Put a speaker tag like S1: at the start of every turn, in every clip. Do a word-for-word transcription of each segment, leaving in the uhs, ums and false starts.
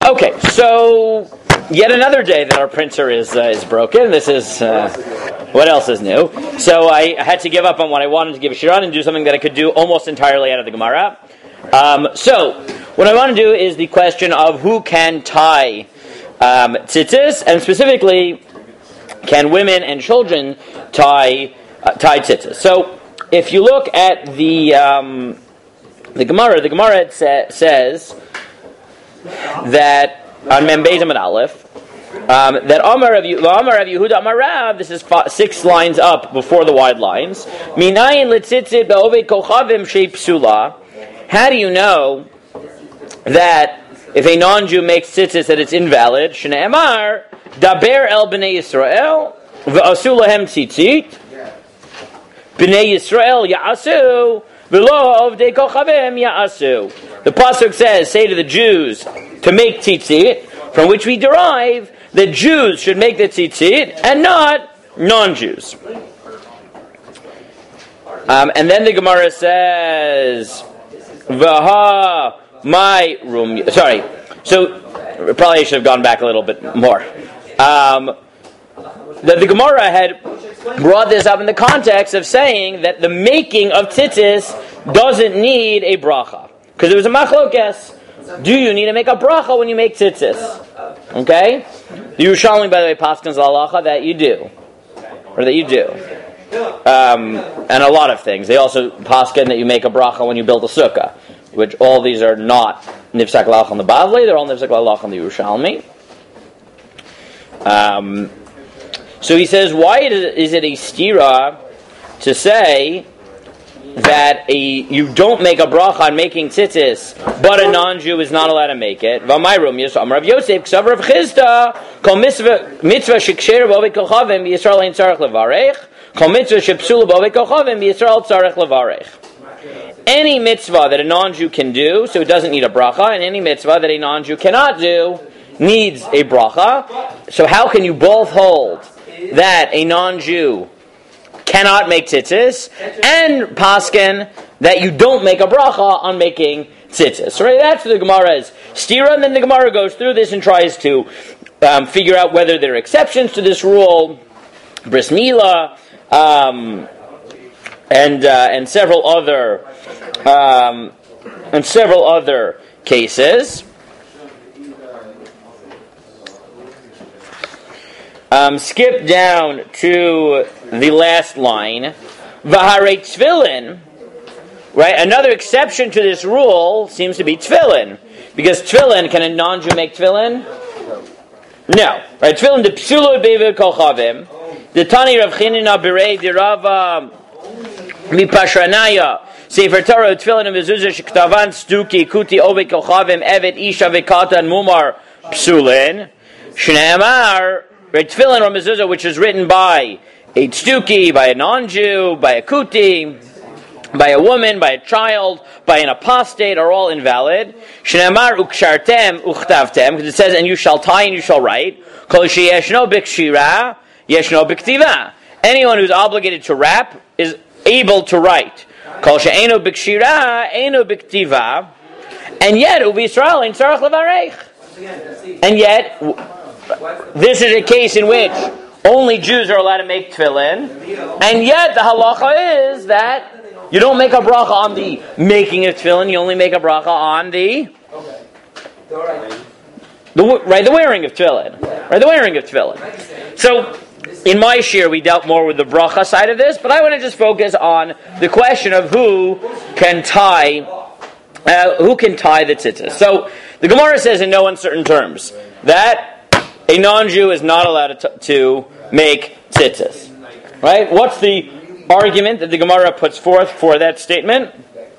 S1: Okay, so yet another day that our printer is uh, is broken. This is uh, what else is new? So I, I had to give up on what I wanted to give a shir on and do something that I could do almost entirely out of the Gemara. Um, so what I want to do is the question of who can tie um, tzitzis, and specifically, can women and children tie uh, tie tzitzis? So if you look at the um, the Gemara, the Gemara sa- says that on Mem Beis Amud Aleph, um, that Amar of Yehuda Amar Rav, this is five, six lines up before the wide lines. Minayin litzitzit be'oved kochavim shei psula. How do you know that if a non-Jew makes tzitzis that it's invalid? Shne'emar daber el bnei Yisrael ve'asu lahem tzitzit bnei Yisrael ya'asu v'lo ovdei kochavim ya'asu. The pasuk says, say to the Jews to make tzitzit, from which we derive that Jews should make the tzitzit and not non-Jews. Um, and then the Gemara says, Vaha my room. Sorry. So, probably I should have gone back a little bit more. Um, the, the Gemara had brought this up in the context of saying that the making of tzitzis doesn't need a bracha. Because there was a machlokes. Do you need to make a bracha when you make tzitzis? Okay? The Yerushalmi, by the way, paskins halacha that you do. Or that you do. Um, and a lot of things. They also paskin that you make a bracha when you build a sukkah. Which all these are not nifsak halacha on the Bavli, they're all nifsak halacha on the Yerushalmi. Um, so he says, why is it a stira to say that a you don't make a bracha on making tzitzis, but a non-Jew is not allowed to make it? V'mayrum Yisrael Rav Yosef Ksav Rav Chisda Kol mitzvah mitzvah sheksher b'oved kochavim Yisrael ein tzarech levarech Kol mitzvah shepsula b'oved kochavim Yisrael tzarech levarech. Any mitzvah that a non-Jew can do, so it doesn't need a bracha, and any mitzvah that a non-Jew cannot do needs a bracha. So how can you both hold that a non-Jew cannot make tzitzis, and paskin that you don't make a bracha on making tzitzis? Right? That's the Gemara's stira, and then the Gemara goes through this and tries to um, figure out whether there are exceptions to this rule, bris milah, um, and uh, and several other um, and several other cases. Um, skip down to the last line. V'harei tefillin, right? Another exception to this rule seems to be tefillin, because tefillin, can a non-Jew make tefillin? No, right? Tefillin de psulo beved kochavim. The Tani Rav Chinina Birei Dirava Mipashranaya Sefer Torah tefillin and mezuzah shektavan stuki kuti oved kochavim evet isha vekatan mumar psulin shneimar. Right, tefillin or mezuzah, which is written by a tzduki, by a non-Jew, by a kuti, by a woman, by a child, by an apostate, are all invalid. Shneimar ukshartem uchtavtem, because it says, and you shall tie and you shall write. Kol sheyeshno b'kshira, yeshno b'ktiva. Anyone who's obligated to rap is able to write. Kol she'eno b'kshira, eno b'ktiva. And yet, uvi Yisrael ein tzarech levarech. And yet, this is a case in which only Jews are allowed to make tefillin, and yet the halacha is that you don't make a bracha on the making of tefillin, you only make a bracha on the, the right, the wearing of tefillin, right, the wearing of tefillin. So, in my shir, we dealt more with the bracha side of this, but I want to just focus on the question of who can tie, uh, who can tie the tzitzis. So, the Gemara says in no uncertain terms that a non-Jew is not allowed to, t- to make tzitzis. Right? What's the argument that the Gemara puts forth for that statement?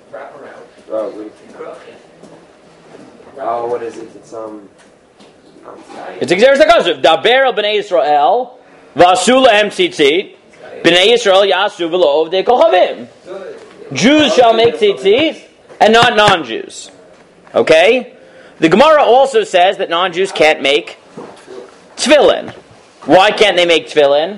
S2: Oh, what is it? It's um.
S1: It's Xeris HaKasuv. Daber el b'nei Yisrael v'asu lahem tzitzit b'nei Yisrael yasu v'lo ovdei kochavim. Jews shall make tzitzit and not non-Jews. Okay? The Gemara also says that non-Jews can't make tefillin. Why can't they make tefillin?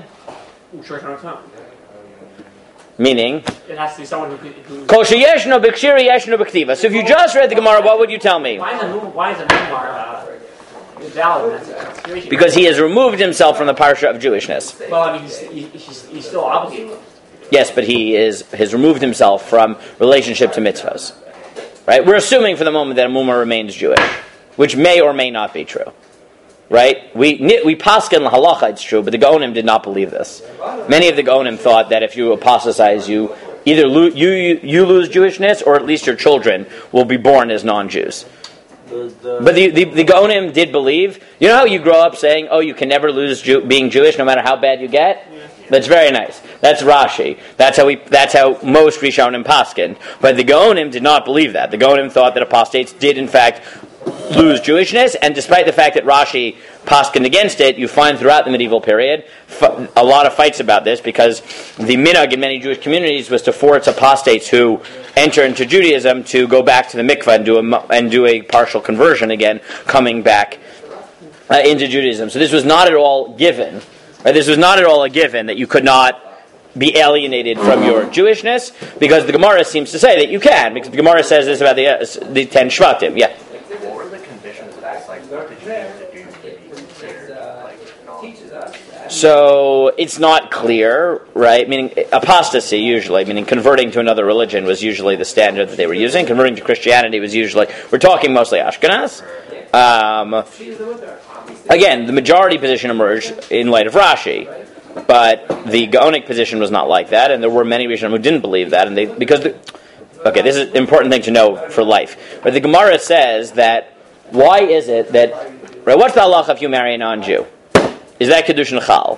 S1: Meaning?
S3: It has to be someone who... who
S1: Kol sheyeshno b'kshira yeshno b'ktiva. So if you just read the Gemara, what would you tell me?
S3: Why is a why is a numar?
S2: valid in that situation.
S1: Because he has removed himself from the parsha of Jewishness.
S2: Well, I mean, he's, he's, he's still obligated.
S1: Yes, but he is has removed himself from relationship to mitzvahs. Right? We're assuming for the moment that a mumar remains Jewish, which may or may not be true. Right? We we paskin halacha, it's true, but the Gaonim did not believe this. Many of the Gaonim thought that if you apostatize, you either lo- you, you you lose Jewishness, or at least your children will be born as non-Jews. But the, the, the Gaonim did believe. You know how you grow up saying, oh, you can never lose Jew- being Jewish no matter how bad you get? That's very nice. That's Rashi. That's how we. That's how most Rishonim paskin. But the Gaonim did not believe that. The Gaonim thought that apostates did in fact lose Jewishness, and despite the fact that Rashi paskined against it, you find throughout the medieval period f- a lot of fights about this, because the minhag in many Jewish communities was to force apostates who enter into Judaism to go back to the mikvah and do a, and do a partial conversion again, coming back uh, into Judaism. So this was not at all given. Right? This was not at all a given that you could not be alienated from your Jewishness, because the Gemara seems to say that you can, because the Gemara says this about the uh, the ten Shvatim. Yeah.
S3: What were the conditions of that? Like, what did you have to do to be considered like non?
S1: So it's not clear, right? Meaning apostasy usually, meaning converting to another religion, was usually the standard that they were using. Converting to Christianity was usually, we're talking mostly Ashkenaz. Um, again, the majority position emerged in light of Rashi, but the Gaonic position was not like that, and there were many Rishonim who didn't believe that, and they because the, okay, this is an important thing to know for life. But the Gemara says that why is it that right? What's the halacha if you marry a non-Jew? Is that Kedushin Chal?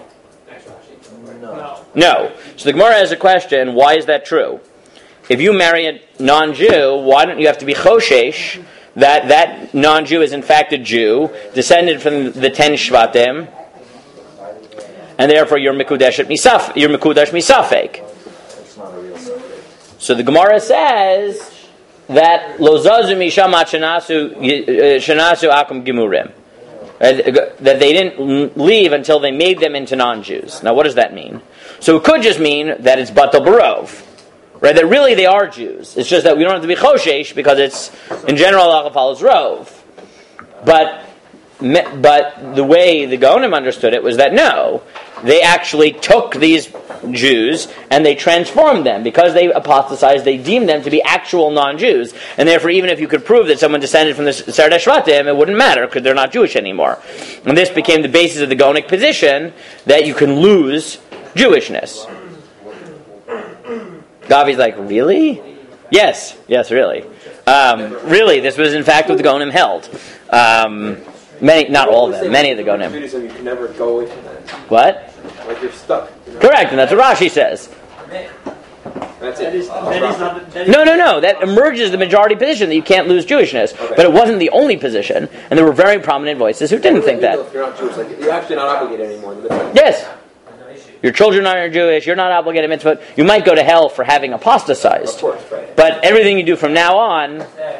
S2: No.
S1: No. So the Gemara has a question, why is that true? If you marry a non-Jew, why don't you have to be Choshesh that that non-Jew is in fact a Jew, descended from the ten Shvatim, and therefore you're Mekudesh Misaf, you're Mekudesh Misafek. So the Gemara says that Lo Zazu Misham Shanasu Shanasu Akum Gimurim. That they didn't leave until they made them into non-Jews. Now, what does that mean? So it could just mean that it's Batal Barov, right? That really they are Jews. It's just that we don't have to be Choshesh because it's, in general, Allah follows Rov. But, but the way the Gaonim understood it was that no, they actually took these Jews and they transformed them. Because they apostatized, they deemed them to be actual non-Jews. And therefore, even if you could prove that someone descended from the Sardei Shvatim, it wouldn't matter because they're not Jewish anymore. And this became the basis of the Gaonic position that you can lose Jewishness. Gavi's like, really? Yes, yes, really. Um, really, this was in fact what the Gaonim held. Um, many, not all of them, many of the Gaonim.
S4: Judaism, you can never go into that.
S1: What?
S4: Like you're stuck.
S1: Correct, and that's what Rashi says.
S4: That's
S2: That
S4: it.
S2: is, that is not, that is
S1: No, no, no. That emerges the majority position that you can't lose Jewishness.
S4: Okay.
S1: But it wasn't the only position, and there were very prominent voices who didn't think that.
S4: If you're not Jewish, like you're actually not obligated anymore.
S1: Yes. Your children are Jewish, you're not obligated to mitzvah. You might go to hell for having apostatized.
S4: Of course, right.
S1: But everything you do from now on,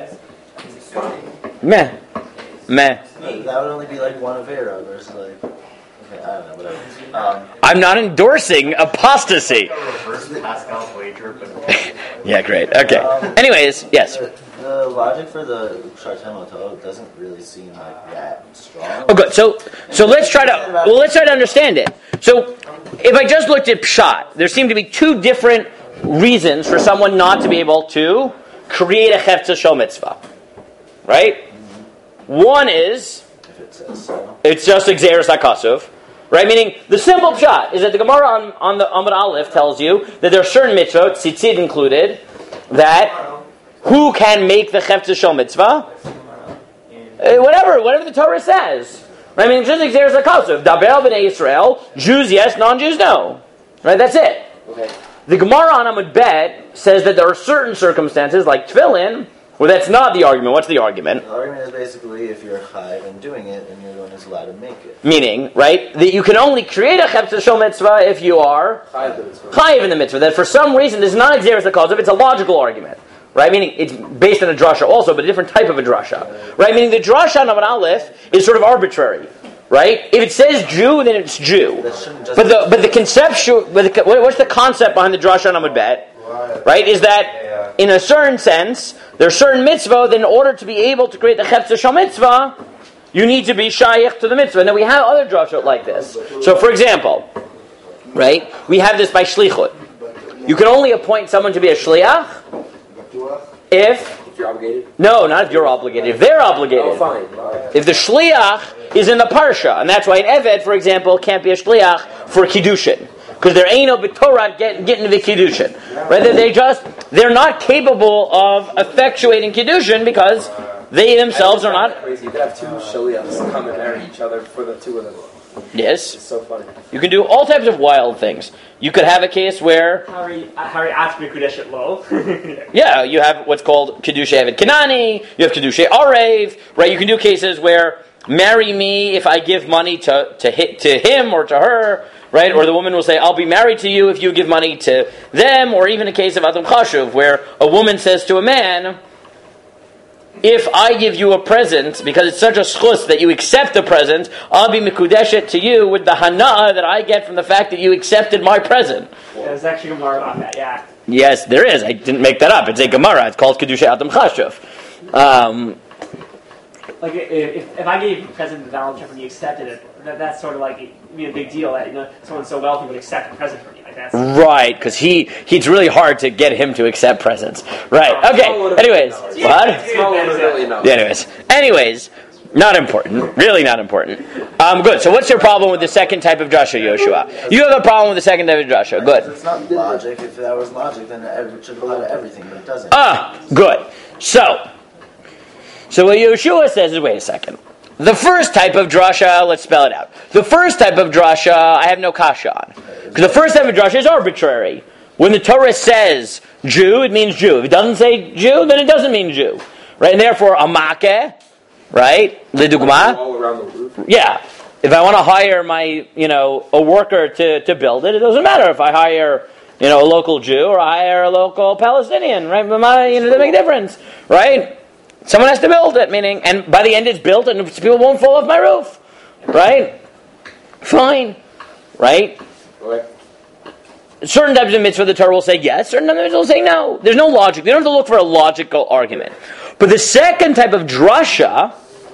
S1: meh. Meh.
S5: That would only be like one Avera versus like, okay, I don't know, whatever. Um,
S1: I'm not endorsing apostasy.
S3: Reverse Pascal's wager, but
S1: Yeah, great. Okay. Anyways, yes.
S5: the, the logic for the Shartem Oto doesn't really seem like that strong.
S1: Oh, good. So, so let's try to well, let's try to understand it. So, if I just looked at Pshat, there seem to be two different reasons for someone not to be able to create a Chefetz Shel Mitzvah. Right? One is
S5: If it says so.
S1: it's just Xeris HaKasuv. Right? Meaning, the simple Pshat is that the Gemara on, on the Amud Aleph tells you that there are certain mitzvot, tzitzit included, that who can make the Chefetz Shel Mitzvah? Uh, whatever, whatever the Torah says. I mean, just like Xeris HaKasuv, Daber b'nei Yisrael, Jews yes, non-Jews no. Right, that's it.
S4: Okay.
S1: The Gemara on Amud Bet says that there are certain circumstances, like Tefillin, where that's not the argument. What's the argument?
S5: The argument is basically if you're chayiv and doing it, then you're one who's allowed to make it.
S1: Meaning, right, that you can only create a Chefetz Shel Mitzvah if you are chayiv in the mitzvah. That for some reason, this is not Xeris HaKasuv, it's a logical argument. Right, meaning it's based on a drasha also, but a different type of a drasha. Right, meaning the drasha on Amud Aleph is sort of arbitrary. Right, if it says Jew, then it's Jew. But the but the conceptual, but the, what's the concept behind the drasha on Amud Bet? Right, is that in a certain sense, there's certain mitzvah that in order to be able to create the Chefetz Shel Mitzvah, you need to be shaykh to the mitzvah. Now we have other drashot like this. So for example, right, we have this by shlichut. You can only appoint someone to be a shliach if...
S4: If you're obligated?
S1: No, not if you're obligated. If they're obligated.
S4: Oh, fine.
S1: If the shliach is in the parsha, and that's why an eved, for example, can't be a shliach for kiddushin. Because there ain't no b'torah get, getting to the kiddushin. Right? They just, they're not capable of effectuating kiddushin because they themselves are not...
S4: Crazy. You could have two shaliachs come and marry each other for the two of them.
S1: Yes.
S4: It's so funny.
S1: You can do all types of wild things. You could have a case where...
S2: Harry, Harry asked me Kudesh at low.
S1: Yeah, you have what's called Kedusha Eved Kanani, you have Kedusha Arev, right? You can do cases where marry me if I give money to, to, hit, to him or to her, right? Or the woman will say, I'll be married to you if you give money to them, or even a case of Adam Chashuv, where a woman says to a man, if I give you a present, because it's such a schus that you accept the present, I'll be mikudeshet to you with the hana'ah that I get from the fact that you accepted my present.
S2: Yeah, there's actually a Gemara about that, yeah.
S1: Yes, there is. I didn't make that up. It's a Gemara. It's called Kedusha Adam Chashuv. Um,
S2: Like, if, if I gave you a present to Donald Trump and you accepted it, that, that's sort of like, it'd be a big deal that, you know, someone so wealthy would accept a present from you. Like, that's...
S1: Right, because he, it's really hard to get him to accept presents. Right, okay. Anyways, what?
S4: Small one really no.
S1: Yeah, anyways. Anyways, not important. Really not important. Um, good. So what's your problem with the second type of drasha, Yoshua? You have a problem with the second type of drasha. Good.
S5: It's not logic. If that was logic, then it should apply to everything, but it doesn't.
S1: Ah, good. So, so what Yoshua says is, wait a second. The first type of drasha, let's spell it out. The first type of drasha, I have no kasha on. Because the first type of drasha is arbitrary. When the Torah says Jew, it means Jew. If it doesn't say Jew, then it doesn't mean Jew. Right? And therefore, amakeh, right? Lidugma.
S4: All around the roof.
S1: Yeah. If I want to hire my, you know, a worker to, to build it, it doesn't matter if I hire, you know, a local Jew or I hire a local Palestinian, right? But my, you know, it doesn't make a difference, right? Someone has to build it, meaning, and by the end it's built and people won't fall off my roof, right? Fine, right?
S4: Okay.
S1: Certain types of mitzvah, the Torah will say yes, certain types will say no. There's no logic. They don't have to look for a logical argument. But the second type of drasha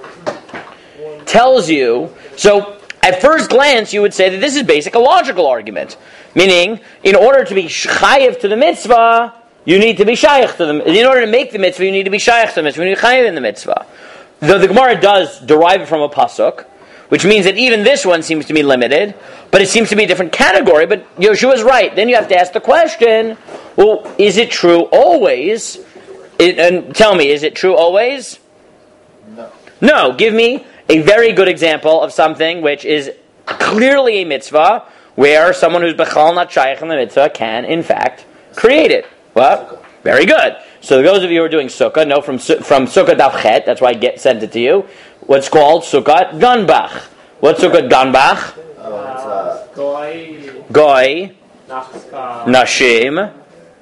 S1: tells you, so at first glance you would say that this is basic a logical argument. Meaning, in order to be chayiv to the mitzvah, you need to be shaykh to them. In order to make the mitzvah, you need to be shaykh to the mitzvah. You need to be chayiv in the mitzvah. Though the Gemara does derive it from a pasuk, which means that even this one seems to be limited, but it seems to be a different category. But Yoshua's right. Then you have to ask the question, well, is it true always? It, and tell me, is it true always?
S5: No.
S1: No. Give me a very good example of something which is clearly a mitzvah, where someone who's bechal not shaykh in the mitzvah can, in fact, create it. Well, very good. So those of you who are doing sukkah know from from sukkah daf chet. That's why I get sent it to you. What's called sukkah ganbach. What's sukkah ganbach?
S5: Oh, it's, uh,
S2: Goy,
S1: Goy,
S2: Nafka,
S1: nashim.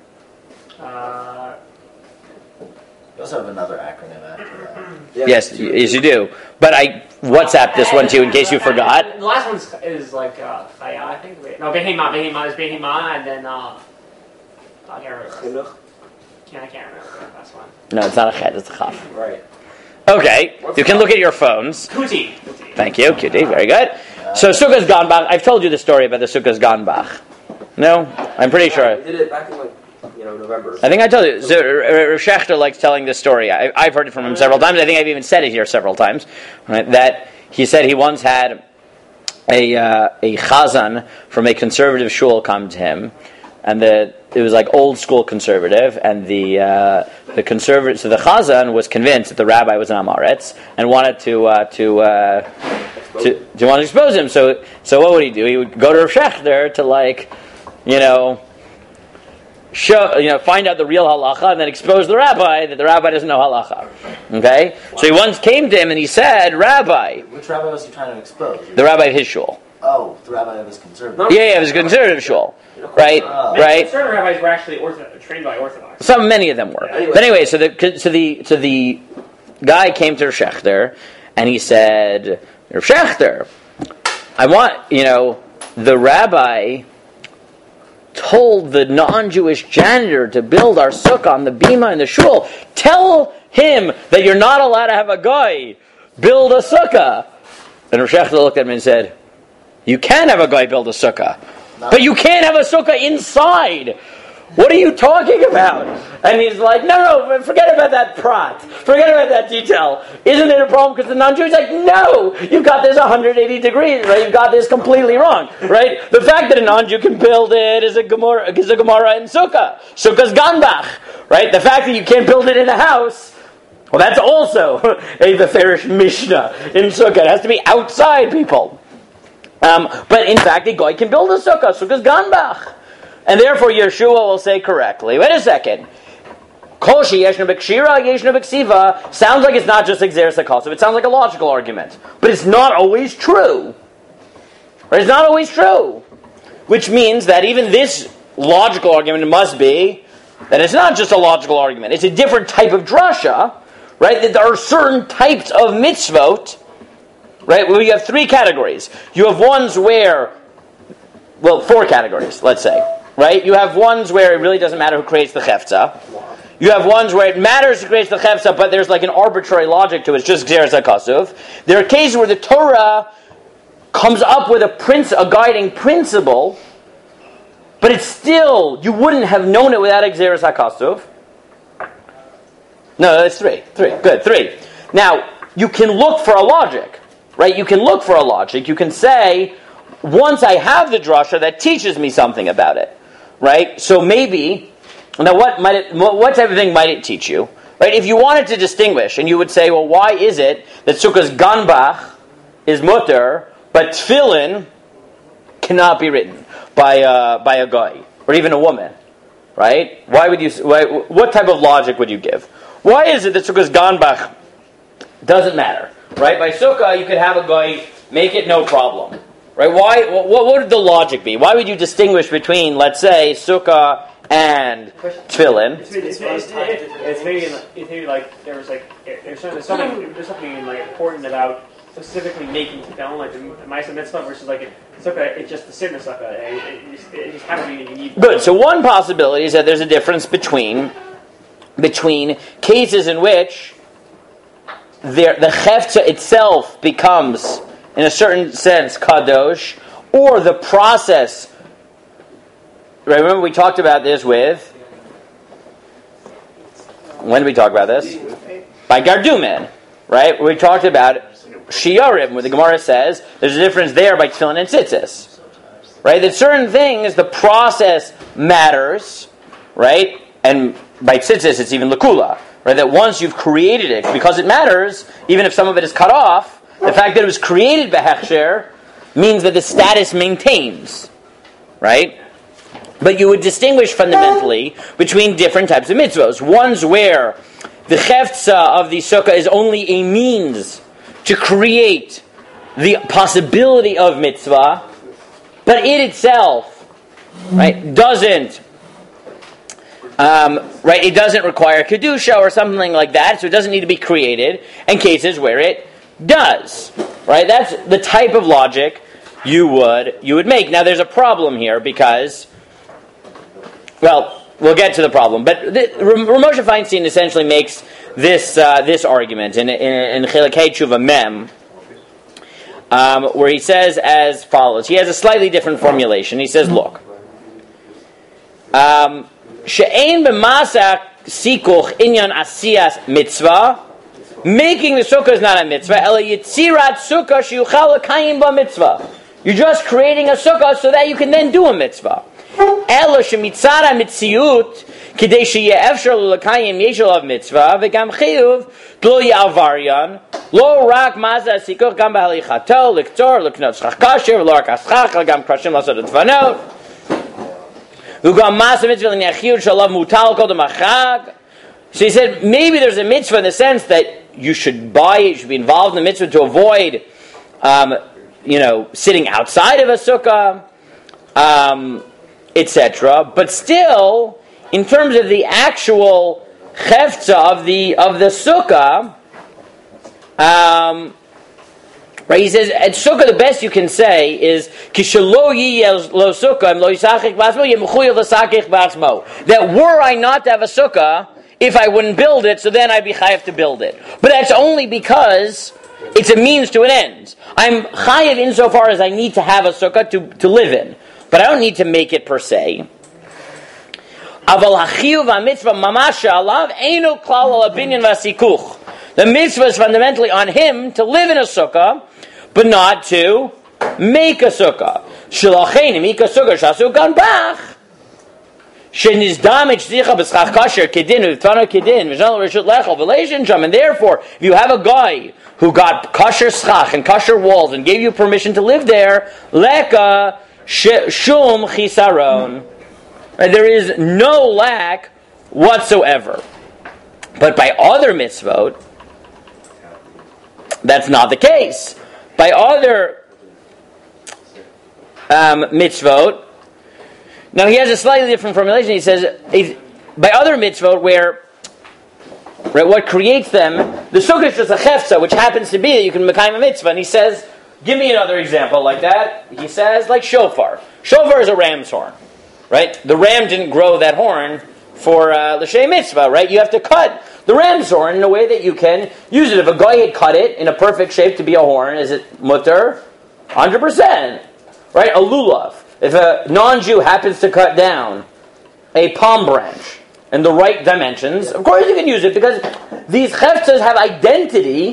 S2: uh,
S5: you also have another acronym after that.
S4: Yeah.
S1: Yes, y- yes you do. But I WhatsApp this one to you in case you forgot.
S2: The last one is like, uh, Chaya, I think. Wait, no, Behema, Behema is Behema, and then, uh, I can't remember.
S4: Chinuch?
S2: Can't, I can't remember the last one.
S1: No, it's not a chet, it's a chaf.
S4: Right.
S1: Okay, you can look at your phones.
S2: Kuti. Kuti.
S1: Thank you, Cutie, very good. So sukkah's ganbach. I've told you the story about the sukkah's ganbach. No? I'm pretty sure.
S4: We did it back in like, you know, November.
S1: I think I told you. So, Rav Shechter likes telling this story. I, I've heard it from him several times. I think I've even said it here several times. Right? That he said he once had a uh, a chazan from a conservative shul come to him, and the it was like old school conservative, and the uh, the conservative. So the chazan was convinced that the rabbi was an amaretz and wanted to uh, to. Uh, to, to want to expose him. So so what would he do? He would go to Rav Shechter to like, you know, show, you know, find out the real halacha and then expose the rabbi that the rabbi doesn't know halacha. Okay? So he once came to him and he said, Rabbi,
S5: Which rabbi was he trying to expose?
S1: the rabbi of his shul.
S5: Oh, the rabbi of his conservative.
S1: Yeah, yeah, it was a conservative shul. Right?
S5: Oh.
S1: Right?
S2: Certain rabbis were actually ortho- trained by Orthodox.
S1: Some, many of them were.
S4: Anyway.
S1: But anyway, so the so the so the guy came to Rav Shechter and he said, Rav Shechter, I want, you know, the rabbi told the non-Jewish janitor to build our sukkah on the bima in the shul. Tell him that you're not allowed to have a guy build a sukkah. And Rosh Hashanah looked at him and said, you can have a guy build a sukkah, but you can't have a sukkah inside. What are you talking about? And he's like, no, no, forget about that prat. Forget about that detail. Isn't it a problem because the non-Jew is like, no, you've got this one hundred eighty degrees, right? You've got this completely wrong, right? The fact that a non-Jew can build it is a Gemara, is a Gemara in Sukkah. Sukkah's Ganbach, right? The fact that you can't build it in a house, well, that's also a Beferish Mishnah in Sukkah. It has to be outside people. Um, but in fact, a guy can build a Sukkah. Sukkah's Ganbach. And therefore, Yeshua will say correctly, wait a second. Koshi yeshna b'kshira, yeshna b'ksiva sounds like it's not just exeris hakosov. It sounds like a logical argument. But it's not always true. Right? It's not always true. Which means that even this logical argument must be that it's not just a logical argument. It's a different type of drasha, right? That there are certain types of mitzvot, right? Well, you have three categories. You have ones where, well, four categories, let's say. Right? You have ones where it really doesn't matter who creates the chefza. You have ones where it matters who creates the chefza, but there's like an arbitrary logic to it. It's just gzeres hakasuv. There are cases where the Torah comes up with a prince, a guiding principle, but it's still, you wouldn't have known it without gzeres hakasuv. No, that's three. Three. Good. Three. Now, you can look for a logic. Right? You can look for a logic. You can say, once I have the drasha, that teaches me something about it. Right? So maybe, now what might it, what type of thing might it teach you? Right? If you wanted to distinguish, and you would say, well, why is it that Sukkah's Ganbach is mutter, but Tefillin cannot be written by uh, by a guy, or even a woman? Right? Why would you, why, what type of logic would you give? Why is it that Sukkah's Ganbach doesn't matter? Right? By Sukkah, you could have a guy make it no problem. Right? Why? What, what would the logic be? Why would you distinguish between, let's say, sukkah and tefillin?
S2: It's, it's, it's, it's, it's maybe, it's maybe like there was like there's something, something there's something like important about specifically making tefillin, like the Ma'aseh Mitzvah versus like a sukkah. It's just the sin of sukkah. It, it, just, it just happens to be you need.
S1: Good. So one possibility is that there's a difference between between cases in which there, the chefza itself becomes, in a certain sense, kadosh, or the process. Right, remember we talked about this with, when did we talk about this? By Gardumin, right? We talked about Shiurim, where the Gemara says there's a difference there by Tefillin and Tzitzis. Right? That certain things, the process matters, right? And by Tzitzis, it's even Lakula. Right? That once you've created it, because it matters, even if some of it is cut off, the fact that it was created by Hechsher means that the status maintains, right? But you would distinguish fundamentally between different types of mitzvahs. Ones where the chefza of the sukkah is only a means to create the possibility of mitzvah, but it itself, right, doesn't, um, right, it doesn't require kedusha or something like that, so it doesn't need to be created. In cases where it does, right? That's the type of logic you would you would make. Now, there's a problem here because, well, we'll get to the problem. But the, Rav Moshe Feinstein essentially makes this uh, this argument in in, in Chilukei Tshuva Mem, um, where he says as follows. He has a slightly different formulation. He says, "Look, she'ein b'masak sikuch inyan asiyas mitzvah." Making the sukkah is not a mitzvah. Ela yitzirat sukkah sheyuchal l'kayim ba mitzvah. You're just creating a sukkah so that you can then do a mitzvah. Ela shemitzara mitziut kidei sheyeh efshar l'kayim yesh alav mitzvah v'gam chiyuv lo ya'avaryan lo rak mazah sikuch gam b'halichato l'ktor l'knot schach kasher v'lo rak aschach gam krashim l'asot etvanot v'gam mazah mitzvah l'nechiyut shalav mutal kol demachag. So he said maybe there's a mitzvah in the sense that you should buy it, you should be involved in the mitzvah to avoid, um, you know, sitting outside of a sukkah, um, et cetera. But still, in terms of the actual chefza of the of the sukkah, um, right? He says at sukkah the best you can say is kishalo yiyel lo sukkah lo yisachik basmo yemuchuyev l'sachik basmo. That were I not to have a sukkah, if I wouldn't build it, so then I'd be chayav to build it. But that's only because It's a means to an end. I'm chayiv insofar as I need to have a sukkah to, to live in, but I don't need to make it per se. Aval hachiyuv hamitzvah mamasha alav einu klal al abinyan vasikuch. The mitzvah is fundamentally on him to live in a sukkah, but not to make a sukkah. Shelachein make a sukkah shasu gan bach. Shenizdamich zicha b'schach kasher kedin u'tano kedin v'zal reshut lechol v'leishim. And therefore, if you have a guy who got kasher schach and kasher walls and gave you permission to live there, leka shum chisaron. There is no lack whatsoever. But by other mitzvot, that's not the case. By other um, mitzvot, now he has a slightly different formulation. He says, by other mitzvot where, right, what creates them, the sukkah is just a chefza, which happens to be that you can mekayim a mitzvah. And he says, give me another example like that. He says, like shofar. Shofar is a ram's horn. Right? The ram didn't grow that horn for uh, l'shem mitzvah, right? You have to cut the ram's horn in a way that you can use it. If a guy had cut it in a perfect shape to be a horn, is it mutter? one hundred percent. Right? A lulav. If a non-Jew happens to cut down a palm branch in the right dimensions, of course you can use it because these cheftzas have identity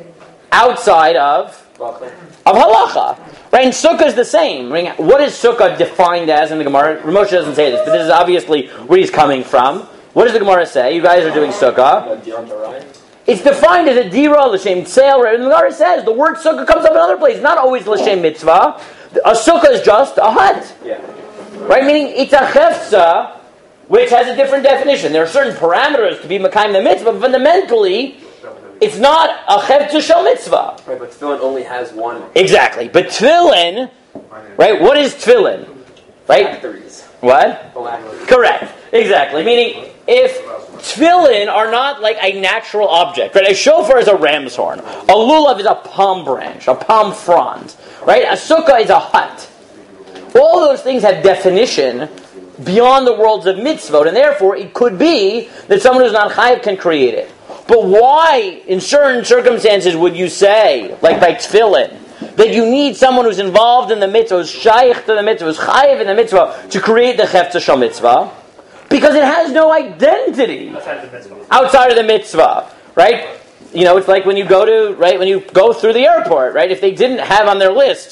S1: outside of of halacha. Right, and sukkah is the same. What is sukkah defined as in the Gemara? Ramosha doesn't say this, but this is obviously where he's coming from. What does the Gemara say? You guys are doing sukkah. It's defined as a dira, l'shem tzeil. And the Gemara says the word sukkah comes up in other places, not always l'shem mitzvah. A sukkah is just a hut.
S4: Yeah.
S1: Right, meaning it's a chefza, which has a different definition. There are certain parameters to be mekayim the mitzvah, but fundamentally, it's not a chefza shel mitzvah.
S4: Right, but tefillin only has one.
S1: Exactly. But tefillin, right, what is tefillin? Right?
S4: Phylacteries.
S1: What?
S4: Phylacteries.
S1: Correct. Exactly. Meaning, if tefillin are not like a natural object, right? A shofar is a ram's horn. A lulav is a palm branch, a palm frond. Right? A sukkah is a hut. All those things have definition beyond the worlds of mitzvot, and therefore it could be that someone who's not chayiv can create it. But why, in certain circumstances, would you say, like by tefillin, that you need someone who's involved in the mitzvah, who's shaykh to the mitzvah, who's chayiv in the mitzvah, to create the chefza shel mitzvah? Because it has no identity
S2: Outside of the mitzvah.
S1: outside of the mitzvah, right? You know, it's like when you go to, right, when you go through the airport, right? If they didn't have on their list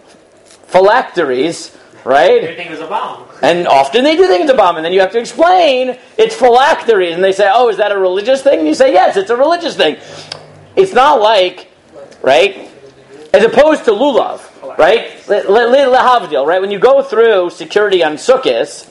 S1: phylacteries, right?
S2: Everything was a bomb.
S1: And often they do think it's a bomb, and then you have to explain it's phylacteries, and they say, oh, is that a religious thing? And you say, yes, it's a religious thing. It's not like, right, as opposed to lulav, right? Lehavdil, right? When you go through security on Sukkot,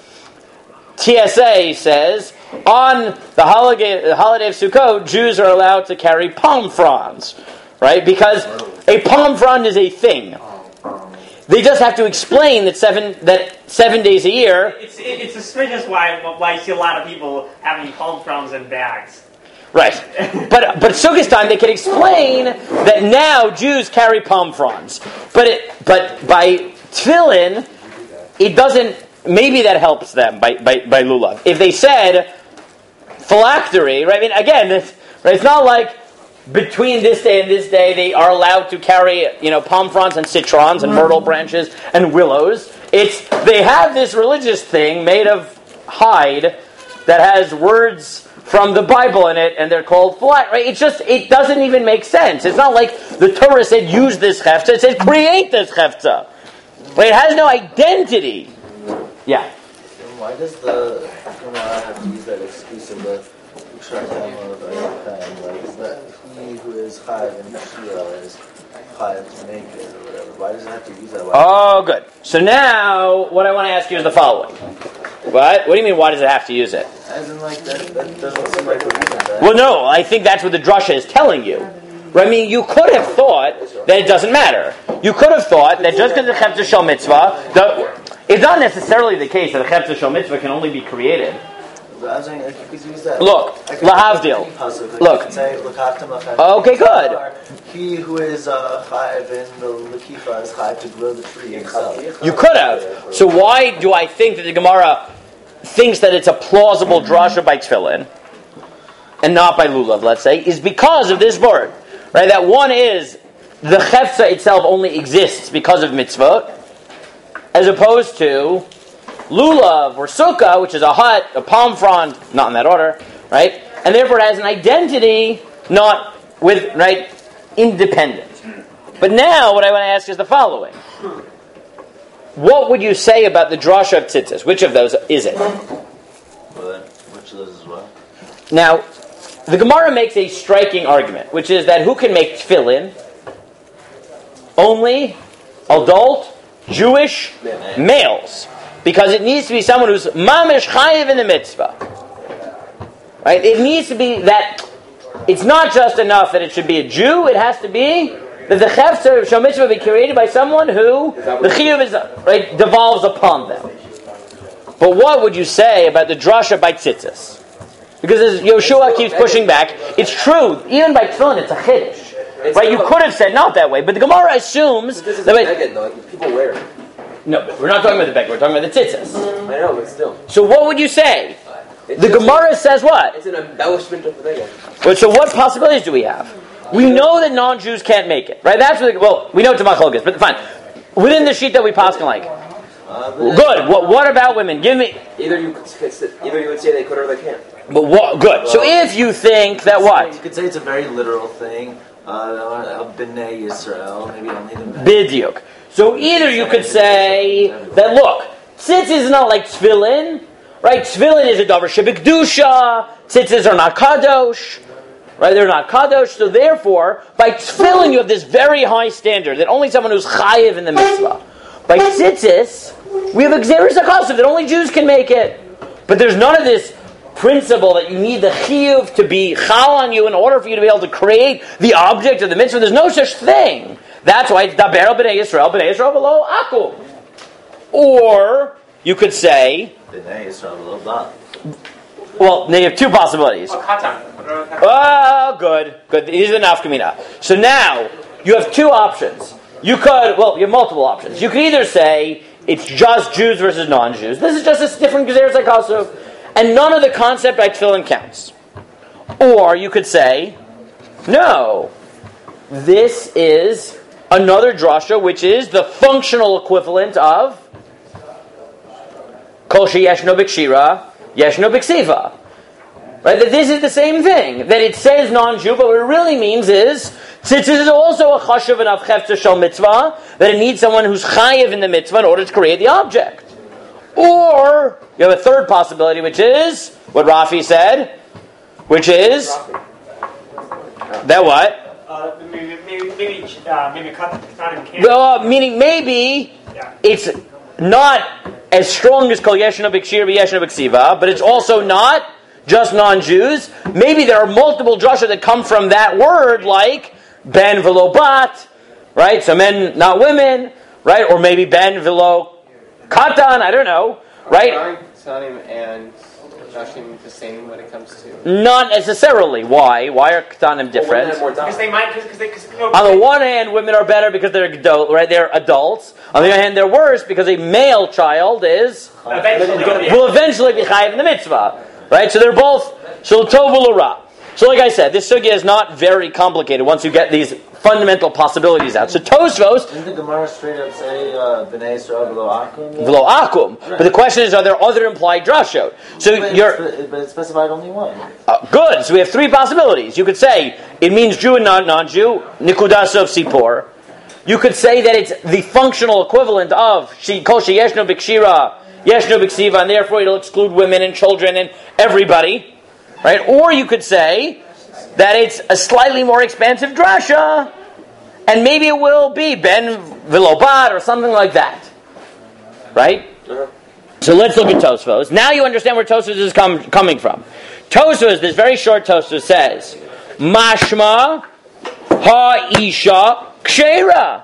S1: T S A says, on the holiday, the holiday of Sukkot, Jews are allowed to carry palm fronds, right? Because a palm frond is a thing. They just have to explain that seven that seven days a year.
S2: It's it, it's suspicious why why you see a lot of people having palm fronds in bags.
S1: Right, but but Sukkot time they can explain that now Jews carry palm fronds, but it, but by tefillin it doesn't. Maybe that helps them by by, by lulav. If they said phylactery, right? I mean, again, it's, right, it's not like between this day and this day they are allowed to carry, you know, palm fronds and citrons and myrtle branches and willows. It's they have this religious thing made of hide that has words from the Bible in it, and they're called phylactery. Right? It's just it doesn't even make sense. It's not like the Torah said use this chefza. It said create this chefza. Right? It has no identity. Yeah.
S5: Why does the Gemara have to use that exclusive of Ukshartam of Ayakayim? Like, is that he who is Chayiv and Shira is Chayiv to make it or whatever? Why does it have to use that? Why
S1: Oh, good. So now, what I want to ask you is the following. What? What do you mean, why does it have to use it?
S5: As in, like, that, that doesn't seem like a reason. Right?
S1: Well, no, I think that's what the drasha is telling you. Right? I mean, you could have thought that it doesn't matter. You could have thought that just because the chefza shel mitzvah, the, it's not necessarily the case that a chefza shel mitzvah can only be created.
S5: But I'm saying, like, you could use that.
S1: Look, lahavdil. Look.
S5: Say,
S1: okay, good.
S5: He who is uh, chayiv in the lekifa is chayiv to grow the tree himself.
S1: You could have. So why do I think that the Gemara thinks that it's a plausible drasha by tefillin and not by lulav, let's say, is because of this word. right? That one is the chefza itself only exists because of mitzvot, as opposed to lulav or sukkah, which is a hut, a palm frond, not in that order, right? And therefore it has an identity, not with, right, independent. But now what I want to ask is the following. What would you say about the drasha of tzitzis? Which of those is it?
S5: Well, which of those as well?
S1: Now, the Gemara makes a striking argument, which is that who can make tefillin? Only adult Jewish males. Because it needs to be someone who's mamish chayiv in the mitzvah. Right? It needs to be that, it's not just enough that it should be a Jew, it has to be that the chefzer of Shal Mitzvah be created by someone who the chiyuv is, right, devolves upon them. But what would you say about the drasha by tzitzis? Because as Yoshua keeps pushing back, it's true, even by tefillin it's a chiddush. Right? You could have said not that way, but the Gemara assumes
S4: This is
S1: that...
S4: beged, though. People wear it.
S1: No, we're not talking about the beged, we're talking about the tzitzis.
S4: I know, but still.
S1: So what would you say?
S4: It's
S1: The
S4: just
S1: Gemara
S4: a-
S1: says what?
S4: It's an embellishment of the beged.
S1: Well, so what possibilities do we have? We know that non-Jews can't make it, right? That's what, the, well, we know it's a machlokes, but fine. Within the sheet that we pass like,
S5: Uh,
S1: good. What, what about women? Give me.
S4: Either you could, either you would say they could or they can't.
S1: But what? Good. So if you think that
S5: You
S1: what?
S5: could say it's a very literal thing. Uh, B'nai Yisrael, maybe only the men.
S1: Bidyuk. So either you could say that look, tzitzis is not like tefillin, right? Tefillin is a davar shebikdusha. Tzitzis are not kadosh. Right, they're not kadosh, so therefore, by tefillin you have this very high standard that only someone who's chayiv in the mitzvah. By tzitzis, we have exeris hakasav that only Jews can make it. But there's none of this principle that you need the chiyuv to be chal on you in order for you to be able to create the object of the mitzvah. There's no such thing. That's why it's daber al b'nei Yisrael, b'nei Yisrael below akum. Or you could say,
S5: B'nai Yisrael, below that.
S1: well, you have two possibilities.
S2: Oh, katan.
S1: Oh, good, good. These are the nafkamina. So now you have two options. You could, well, you have multiple options. You could either say it's just Jews versus non-Jews. This is just a different gezeres hakasav, and none of the concept by tefillin counts. Or you could say, no, this is another drasha, which is the functional equivalent of kol sheyeshno b'kshira, yeshno b'ksiva. Right, that this is the same thing. That it says non-Jew, but what it really means is tzitzis is also a chashuv and avchefza shel mitzvah, that it needs someone who's chayiv in the mitzvah in order to create the object. Or you have a third possibility, which is what Rafi said, which is that what?
S2: Uh, maybe, maybe, maybe, uh, maybe katan can't.
S1: Uh, meaning maybe
S2: Yeah.
S1: it's not as strong as kol yeshno b'kshir b'yeshno b'ksiva, but it's also not just non-Jews. Maybe there are multiple drasha that come from that word, like ben velo bat, right? So men, not women, right? Or maybe ben velo katan, I don't know, right?
S6: Aren't Ketanim and Joshim the same when it comes to...
S1: Not necessarily. Why? Why are katanim different?
S2: Because they might, because they, because, you know,
S1: On the one hand, women are better because they're adult, right? They're adults. On the other hand, they're worse because a male child is
S2: eventually,
S1: will eventually be chayiv in the mitzvah. Right, so they're both shel tov u'ra. So, like I said, this sugya is not very complicated once you get these fundamental possibilities out. So, Tosfos
S5: Didn't the Gemara straight up say uh, B'nai Yisrael below Akum?
S1: v'lo akum, but the question is, are there other implied drashot? So,
S5: But
S1: you're
S5: it's, but it specified only one.
S1: uh, good. So we have three possibilities. You could say it means Jew and non non-Jew. Nikudas of sipor. You could say that it's the functional equivalent of she kol sheyeshno b'kshira. Yeshno b'ksiva, and therefore it'll exclude women and children and everybody, right? Or you could say that it's a slightly more expansive drasha, and maybe it will be ben vilobat or something like that, right?
S4: Uh-huh.
S1: So let's look at Tosfos. Now you understand where Tosfos is com- coming from. Tosfos, this very short Tosfos says, Mashma ha-isha kshera.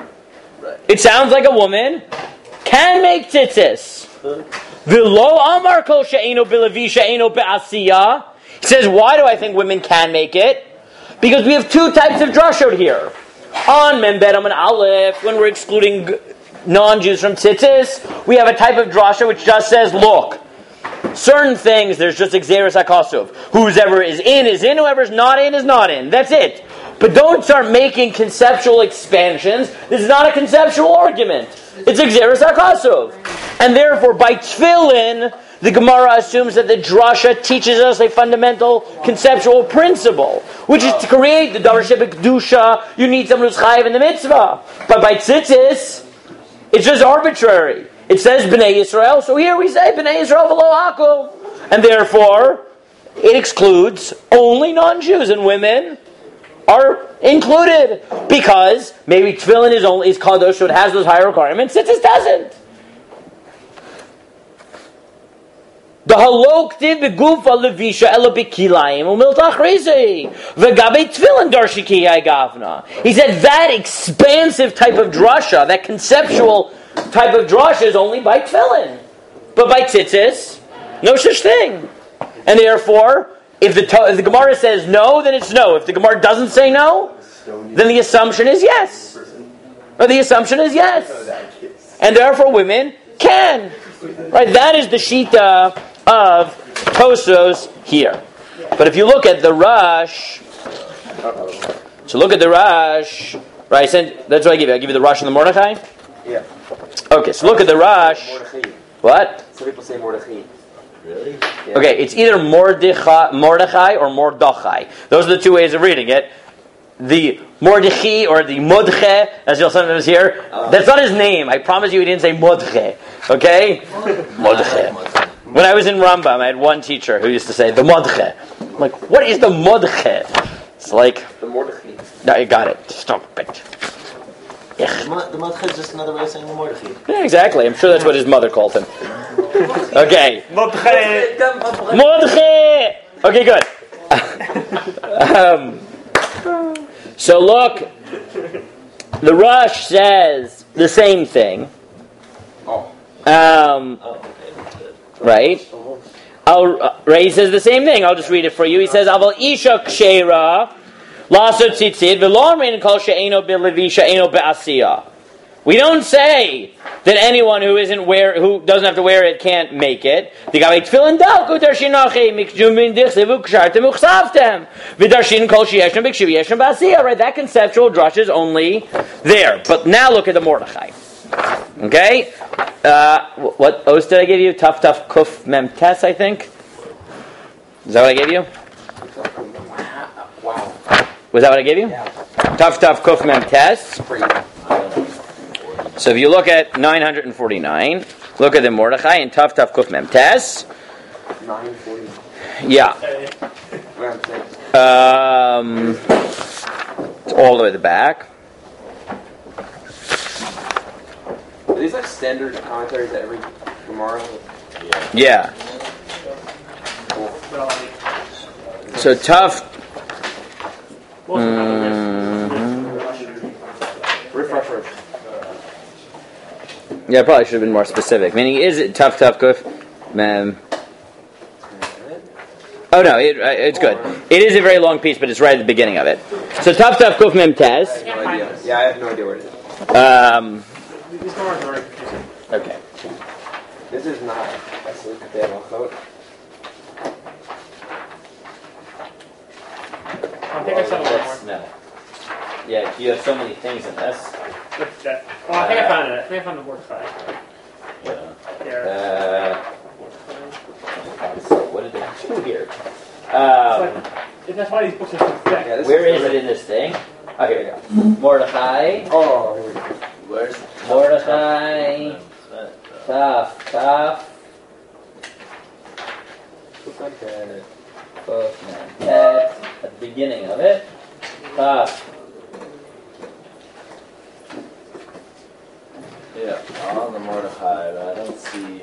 S1: It sounds like a woman can make tzitzis. V'lo amar kol she'eno b'levi she'eno be'asiyah. He says, why do I think women can make it? Because we have two types of drashot here. On Membedam and Aleph, when we're excluding non-Jews from tzitzis, we have a type of drasha which just says, look, certain things, there's just exeris hakasuv. Whoever is in is in, whoever's not in is not in. That's it. But don't start making conceptual expansions. This is not a conceptual argument. It's Xeris HaKasuv. And therefore, by tefillin, the Gemara assumes that the drasha teaches us a fundamental conceptual principle, which is to create the Davar Shebekdusha. You need someone who's chayiv in the mitzvah. But by tzitzis, it's just arbitrary. It says Bnei Yisrael, so here we say Bnei Yisrael v'lo hakel. And therefore, it excludes only non-Jews, and women are included. Because maybe tefillin is only is kadosh, so it has those higher requirements. Tzitzis doesn't. The halok did begufa levisha ela bekilayim umiltach reizei v'gabei tefillin darshiki gavna. He said that expansive type of drasha, that conceptual type of drasha, is only by tefillin, but by tzitzis, no such thing. And therefore, if the if the Gemara says no, then it's no. If the Gemara doesn't say no, then the assumption is yes. Or the assumption is yes, and therefore women can. Right? That is the shita of Tosos here. But if you look at the Rush, so look at the Rush, right? That's what I give you. I give you the Rush and the Mordechai?
S4: Yeah.
S1: Okay, so look at the Rush.
S4: Mordechai.
S1: What?
S4: Some people say Mordechai. Really? Yeah.
S1: Okay, it's either Mordechai, Mordechai or Mordechai. Those are the two ways of reading it. The Mordechai or the Modche, as you'll sometimes hear, uh, that's not his name. I promise you he didn't say Modche. Okay? Modche. When I was in Rambam, I had one teacher who used to say, the Modche. I'm like, what is the Modche? It's like...
S4: The Mordechai.
S1: No, you got it. Stop it.
S5: The Modche is just another way of saying the Mordechai.
S1: Yeah, exactly. I'm sure that's what his mother called him. Okay.
S2: Modche.
S1: Modche! Okay, good. um... So look, the Rush says the same thing.
S4: Oh.
S1: Um, right? I'll, uh, right? He says the same thing. I'll just read it for you. He says, "Aval isha kshera lasot tzitzit v'lo amin kol she'eno b'levi she'eno be'asiyah." We don't say that anyone who isn't wear who doesn't have to wear it can't make it. The gavei tefillin dalku darshinachi mikjumin dichsevu kshartem uchsavtem v'darshin kol sheyeshnem b'kshiv yeshnem b'asiyah. Right, that conceptual drush is only there. But now look at the Mordechai. Okay, uh, what oath did I give you? Tough, tough, kuf mem tes, I think. Is that what I gave you?
S4: Wow.
S1: Was that what I gave you?
S4: Yeah.
S1: Tough, tough, kuf mem tes. So if you look at nine hundred forty-nine, look at the Mordechai and Tav Tav Kuf Mem Tes.
S4: nine forty.
S1: Yeah. Um, it's all the way to the back.
S4: Are these like standard commentaries that every Gemara?
S1: Yeah.
S4: Cool.
S1: So Tav.
S4: Refreshers.
S1: Yeah, I probably should have been more specific. Meaning, is it tough, tough, kuf, mem? Oh no, it, uh, it's good. It is a very long piece, but it's right at the beginning of it. So tough, tough, kuf, mem, tes.
S4: I have no idea. Yeah, I have no idea where it is.
S1: Um.
S2: These numbers are very confusing.
S1: Okay.
S4: This is not. Let's look at the Malchot.
S2: I think I said a little more.
S1: No. Yeah, you have so many things in this.
S2: With that. Oh, I think I found it. I think I found the word five.
S1: Yeah.
S2: There.
S1: Uh, so what did they do here?
S2: It's
S1: Um,
S2: like, that's why these books are so thick.
S4: Yeah, this
S1: where
S4: is
S1: is it in this thing? Oh, here we go. Mordechai.
S4: Oh, here we go.
S1: Where's Mordechai? Tough, tough.
S4: Looks like that.
S1: Both men. At the beginning of it. Tough.
S5: Yeah, on the Mordechai, but I don't see.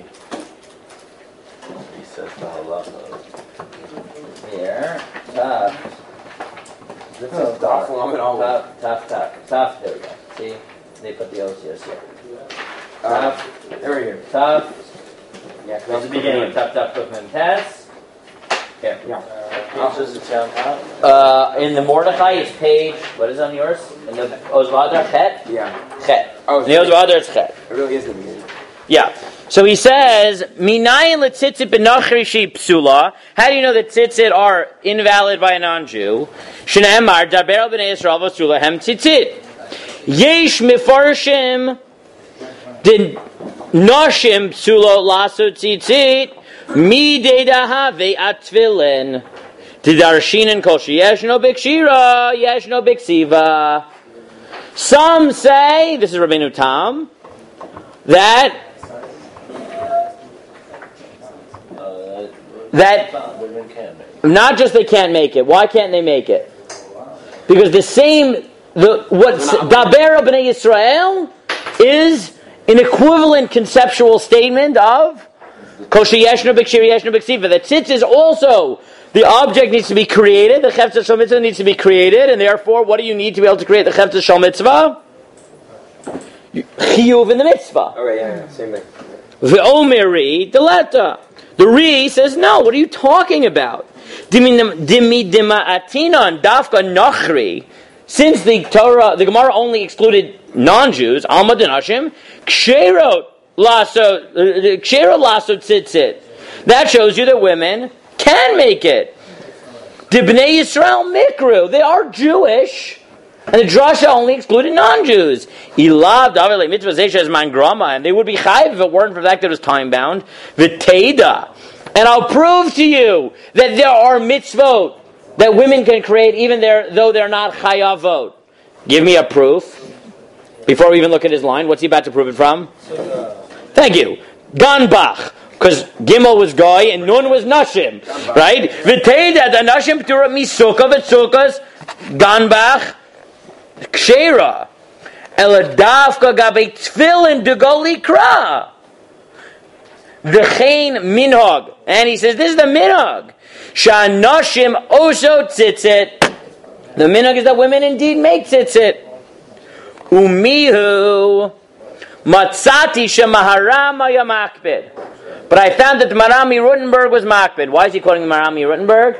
S5: He says the halacha.
S1: Here. Tough.
S4: This
S1: Oh,
S4: is awful. I'm at all.
S1: Tough, tough, tough. Tough. There we go. See? They put the O's here. here.
S4: Uh,
S1: Tough.
S4: there we go.
S1: Tough.
S4: Yeah,
S1: That's the beginning of tough, tough, Cookman test. Here.
S4: Yeah.
S5: Which is it down out?
S1: Uh, in the Mordechai, it's page, what is on yours? In the Ozvadar, Chet?
S4: Yeah.
S1: Chet.
S4: Oh,
S1: In the Ozvadar, it's Chet.
S4: it really is the beginning.
S1: Yeah. So he says, Minayin letzitzit benachri she psula. How do you know that tzitzit are invalid by a non-Jew? Shneemar daber al bnei Yisrael v'sula hem tzitzit. Yesh mifarshim did nashim psulo laso tzitzit mi deidahave atvilin. Didarshinan kol sheyeshno bikshira yeshno biksiva. Some say, this is Rabbeinu Tam, that that not just they can't make it. Why can't they make it? Because the same, the what Daber B'nai Yisrael is an equivalent conceptual statement of Kol Sheyeshno B'Kshir Yeshno B'Ksiva. That tzitz is also, the object needs to be created, the Chefetz Shel Mitzvah needs to be created, and therefore, what do you need to be able to create the Chefetz Shel Mitzvah? Chiyuv in the mitzvah.
S4: All right, yeah, yeah, same thing.
S1: V'omeri deleta. The Re says, no, what are you talking about? Dimi dima atinon dafka nachri. Since the Torah, the Gemara only excluded non-Jews, alma denashim, kshero laso, kshero laso tzitzit. That shows you that women can make it. Dibnei Yisrael mikru. They are Jewish. And the drasha only excluded non-Jews. Ilav davele mitzvah zeisha is man grama, and they would be chayiv if it weren't for the fact that it was time bound. V'teida, and I'll prove to you that there are mitzvot that women can create even there, though they're not chayavot. Give me a proof. Before we even look at his line, what's he about to prove it from? Thank you. Ganbach. Because Gimel was Goy and Nun was Nashim. Right? V'teida, the Nashim p'tura misukah v'tzukas Ganbach Kshera. Eladavka gabe tfilin degoli kra. V'chein minhag. And he says, this is the minhag. Sha'nashim oso tzitzit. The minhag is that women indeed make tzitzit. Umihu matzati shemaharam yamakbid. But I found that the Marami Rutenberg was makbid. Why is he quoting the Marami Rutenberg?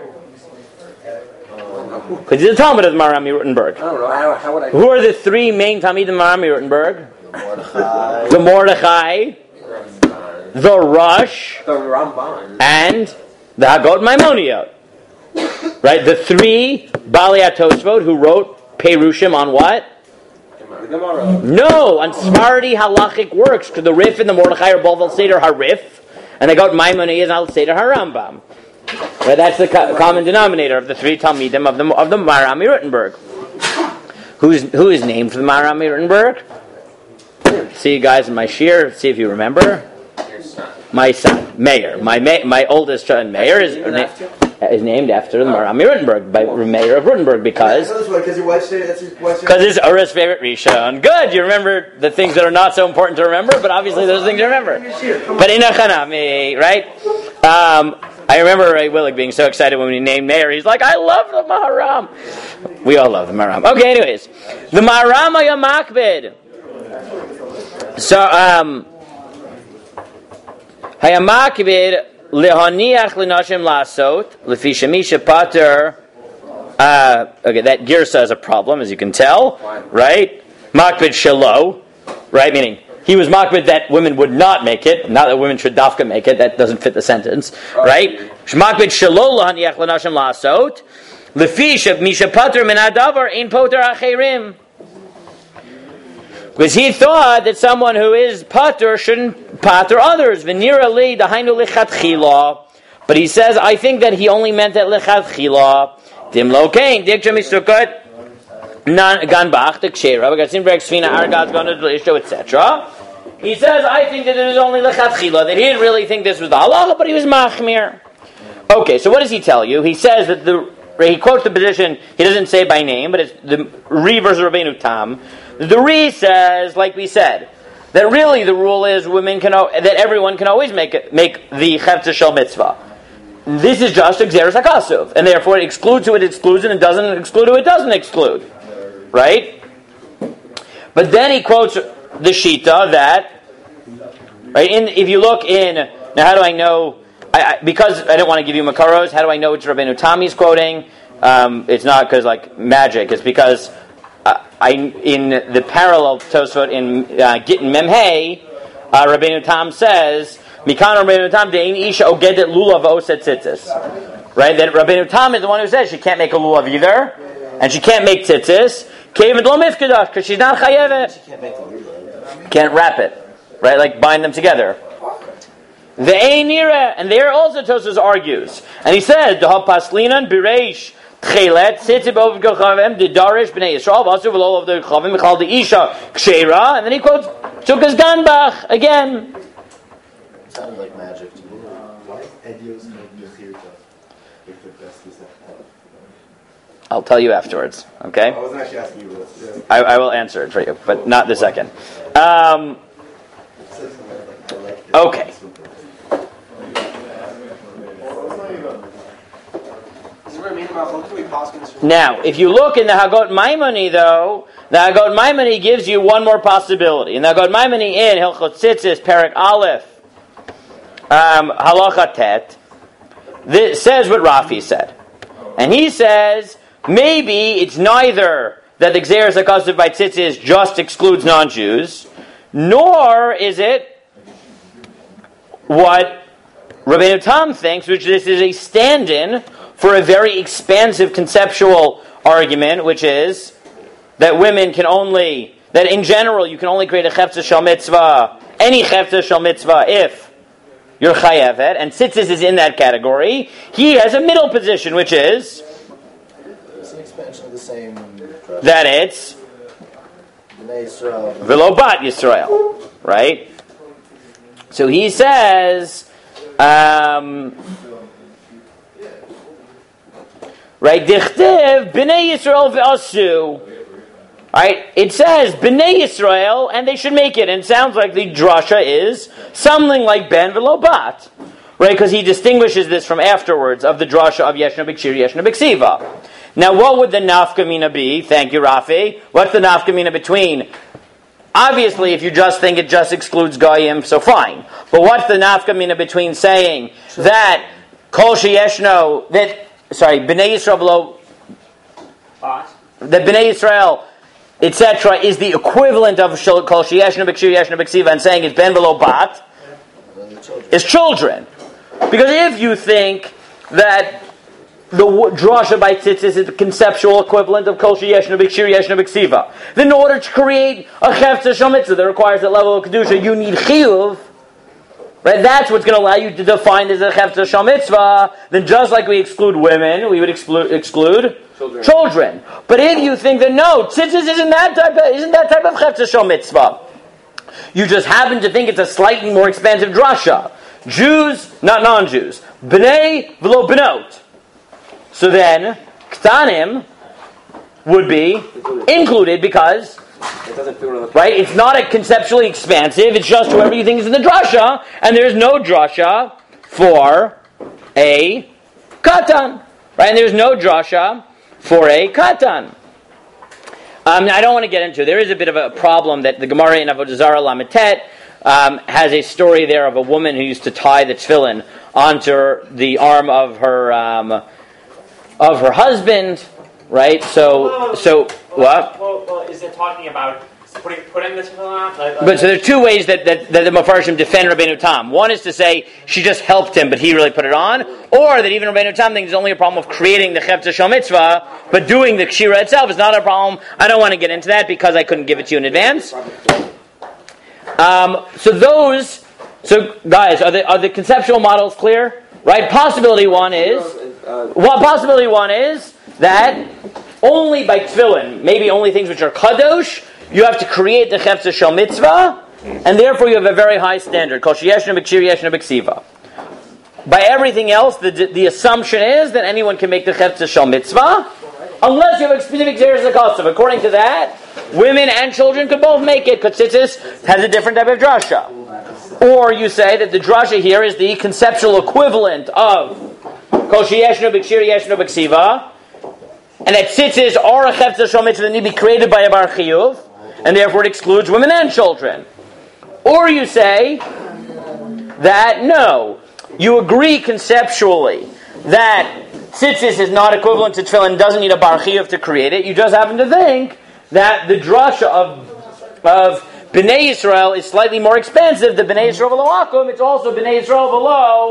S1: Because he's the Talmud of the Marami Rutenberg.
S4: I don't know. How, how would I...
S1: Who are the three main Talmud of Marami Rutenberg?
S5: Mordechai,
S1: The Mordechai, the Rush,
S4: The Ramban.
S1: and the Hagot Maimoniot. Right? The three Bali HaTosfot who wrote Perushim on what?
S4: The Gemara.
S1: No, on Sephardi halachic works. Because the Rif and the Mordechai are both Al Seder HaRif, and they got Maimonides and Al Seder HaRambam. Right, that's the co- common denominator of the three Talmidim of the of the Marami Rutenberg. Who's who is named for the Marami Rutenberg? See you guys in my shir. See if you remember. My son, Meir. My ma- my oldest son, Meir, is, na- is named after the Marami Rutenberg, by Meir of Rutenberg, because
S5: because your wife's that's your wife's
S1: because it's Ura's favorite Rishon. Good, you remember the things that are not so important to remember, but obviously those things you remember. But in Achanami, right? Um, I remember Ray Willig being so excited when we named Meir. He's like, I love the Maharam. We all love the Maharam. Okay, anyways. The Maharam Hayamakbid. So, um, Hayamakbid lehaniach lenashim lasot lefi shemisha pater. Uh, okay, that girsa is a problem, as you can tell. Right? Makbid shelo. Right? Meaning, he was makbid that women would not make it, not that women should dafka make it. That doesn't fit the sentence, right? Makbid shelo lahaniach lenashim lasot lefi misha pater min hadavar ein poter acherim. Because he thought that someone who is pater shouldn't pater others. V'nira li dahainu lichatchila. But he says, I think that he only meant that lichatchila. Dim lo kain dikja misukot. Ganbach, the Kshera, Bagatzimbrek, Svina, Argad's going to Ishto, et cetera. He says, I think that it was only Lechatchila, that he didn't really think this was the halacha, but he was Machmir. Okay, so what does he tell you? He says that the, he quotes the position, he doesn't say by name, but it's the Re versus Rabbeinu Tam. The Re says, like we said, that really the rule is women can, that everyone can always make it, make the Chefetz Shel Mitzvah. This is just Xeris HaKasuv, and therefore it excludes who it excludes, and it doesn't exclude who it doesn't exclude. Right? But then he quotes the Shita that, right, in, if you look in, now how do I know, I, I, because I don't want to give you Makaros, how do I know which Rabbeinu Tami's quoting? Um, it's not because, like, magic, it's because uh, I in the parallel Tosfot in uh, Gittin Memhei, uh, Rabbeinu Tam says, Mikan Rabbeinu Tam de'in isha ogedet lulav oset tzitzis. Right? That Rabbeinu Tam is the one who says she can't make a lulav either, and she can't make tzitzis. Kevid lo mifkedah, because she's not chayevet.
S5: She can't make the lulav.
S1: Can't wrap it. Right? Like bind them together. The Einira, and there also Tosfos argues, and he says, "Deha paslinan bireish tchelet sitzib over gochavim didarish bnei Yisrael vasu v'lo of the gochavim michal the isha kshera," and then he quotes Chukas Ganbach again.
S5: It sounded like magic to me.
S1: I'll tell you afterwards. Okay?
S7: I wasn't actually asking you this.
S1: I, I will answer it for you, but not this second. Um, okay. Now, if you look in the Hagot Maimoni, though, the Hagot Maimoni gives you one more possibility. In the Hagot Maimoni in Hilchot Tzitzis, Perek Aleph, um, Halacha Tet, this says what Rafi said. And he says, maybe it's neither that the Gzeres HaKasav by Tzitzis just excludes non-Jews, nor is it what Rabbeinu Tam thinks, which this is a stand-in for a very expansive conceptual argument, which is that women can only, that in general you can only create a Chefza Shal Mitzvah, any Chefza Shal Mitzvah, if you're Chayevet, and Tzitzis is in that category. He has a middle position, which is
S5: It's an expansion of the same drasha.
S1: that it's
S5: Bnei Yisrael.
S1: V'lo Bat Yisrael, right? So he says, um, right, Dichtiv Bnei Yisrael v'asu. Right, it says Bnei Yisrael, and they should make it. And it sounds like the drasha is something like Ben v'lo Bat, right? Because he distinguishes this from afterwards of the drasha of Yeshna B'Kshir, Yeshna B'Ksiva. Now, what would the nafkamina be? Thank you, Rafi. What's the nafkamina between? Obviously, if you just think it just excludes Goyim, so fine. But what's the nafkamina between saying that Kol Sheyeshno, that, sorry, Bnei Yisrael v'lo, that Bnei Yisrael, et cetera, is the equivalent of Kol Sheyeshno B'Kshir, Yeshno B'Ksiva, and saying it's Ben v'lo Bat, is children. Because if you think that the drasha by Tzitzis is the conceptual equivalent of Kol Sheyeshno B'Kshir, Yeshno B'Ksiva, then in order to create a Chefza Shal Mitzvah that requires that level of Kedusha, you need Chiyuv. Right? That's what's going to allow you to define as a Chefza Shal Mitzvah. Then just like we exclude women, we would exclude, exclude children. children. But if you think that no, Tzitzis isn't that type of, isn't that type of Chefza Shal Mitzvah, you just happen to think it's a slightly more expansive drasha. Jews, not non-Jews. Bnei v'lo Bnot. So then, Ktanim would be included because,
S4: It doesn't feel really
S1: right, it's not a conceptually expansive, it's just whoever you think is in the drasha, and there's no drasha for a Katan. Right, and there's no drasha for a Katan. Um, I don't want to get into it. There is a bit of a problem that the Gemara in Avodah Zarah Lametet um, has a story there of a woman who used to tie the tefillin onto the arm of her um, of her husband, right? So, so what?
S2: Well, well, is it talking about putting putting this on? Like,
S1: But so there are two ways that, that, that the Mefarshim defend Rabbeinu Tam. One is to say she just helped him, but he really put it on, or that even Rabbeinu Tam thinks it's only a problem of creating the Chefza Shal Mitzvah, but doing the Kshira itself is not a problem. I don't want to get into that because I couldn't give it to you in advance. Um, so those, so guys, are the are the conceptual models clear? Right? Possibility one is, well, possibility one is that only by tefillin, maybe only things which are kadosh, you have to create the Chefza Shal Mitzvah, and therefore you have a very high standard. Kol Sheyeshno B'Kshir, Yeshno B'Ksiva. By everything else, the the assumption is that anyone can make the Chefza Shal Mitzvah, unless you have a specific Gzeres HaKasav. According to that, women and children could both make it, because Tzitzis has a different type of drasha. Or you say that the drasha here is the conceptual equivalent of Kol Sheyeshno B'Kshir, Yeshno B'Ksiva, and that Tzitzis are a Chefza Shal Mitzvah that need to be created by a Bar Chiyuv, and therefore it excludes women and children. Or you say that no, you agree conceptually that Tzitzis is not equivalent to Tefillin and doesn't need a Bar Chiyuv to create it. You just happen to think that the drasha of, of Bnei Yisrael is slightly more expansive than Bnei Yisrael below Akum. It's also Bnei Yisrael below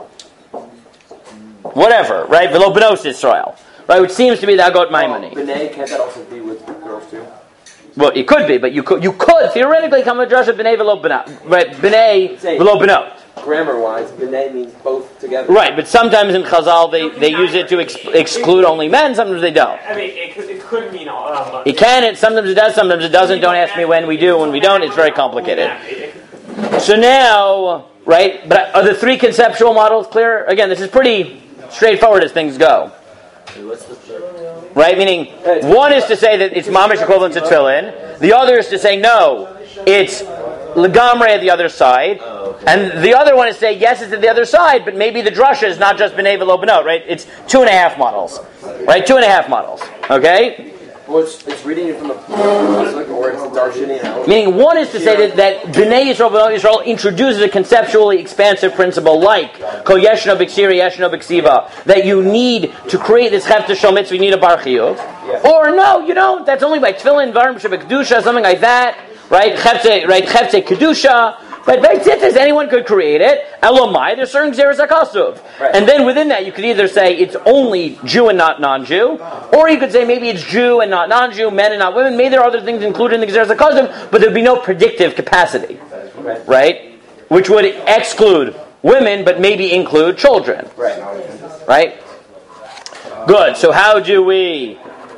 S1: whatever, right? Below Bnos Yisrael, right? Which seems to be the Hagot Maimoni.
S4: Oh, B'nai, can't that also be with girls too?
S1: Well, it could be, but you could you could theoretically come to Josh of Bnei below Bnot, right? Bnei below Bnot.
S4: Grammar-wise, B'nai means both together.
S1: Right, but sometimes in Chazal they, they use it to ex- exclude only men. Sometimes they don't.
S2: I mean, it could, it could mean all. Um,
S1: It can. It sometimes it does. Sometimes it doesn't. Don't ask me when we do. When we don't, it's very complicated. So now, right? But are the three conceptual models clear? Again, this is pretty straightforward as things go.
S5: What's the third?
S1: Right? Meaning, one is to say that it's mamish equivalent to tefillin. The other is to say no, it's legamre at the other side.
S5: Oh, okay.
S1: And the other one is to say yes, it's at the other side, but maybe the drasha is not just b'nei v'lo b'not, right? It's two and a half models, right? Two and a half models. Okay.
S4: Well, it's, it's reading it from the pasuk, or it's darshini out.
S1: Meaning, one is to say that, that B'nai Yisrael, B'nai Yisrael introduces a conceptually expansive principle like Kol Yeshno B'Ksira, Yeshno B'Ksiva, that you need to create this Chefta Shel Mitzvah, you need a Bar Chiyuv.
S4: Yeah.
S1: Or no, you don't. That's only by Tefillin, Varim Shebekdusha, something like that, right? Chefte, right? Chefte Kedusha. But by Tzitzis, anyone could create it. Elomai, there's certain Xeris HaKasuv.
S4: Right.
S1: And then within that, you could either say it's only Jew and not non-Jew, or you could say maybe it's Jew and not non-Jew, men and not women. Maybe there are other things included in the Xeris HaKasuv, but there'd be no predictive capacity.
S4: Right.
S1: Right? Which would exclude women, but maybe include children.
S4: Right.
S1: Right? Good. So how do we...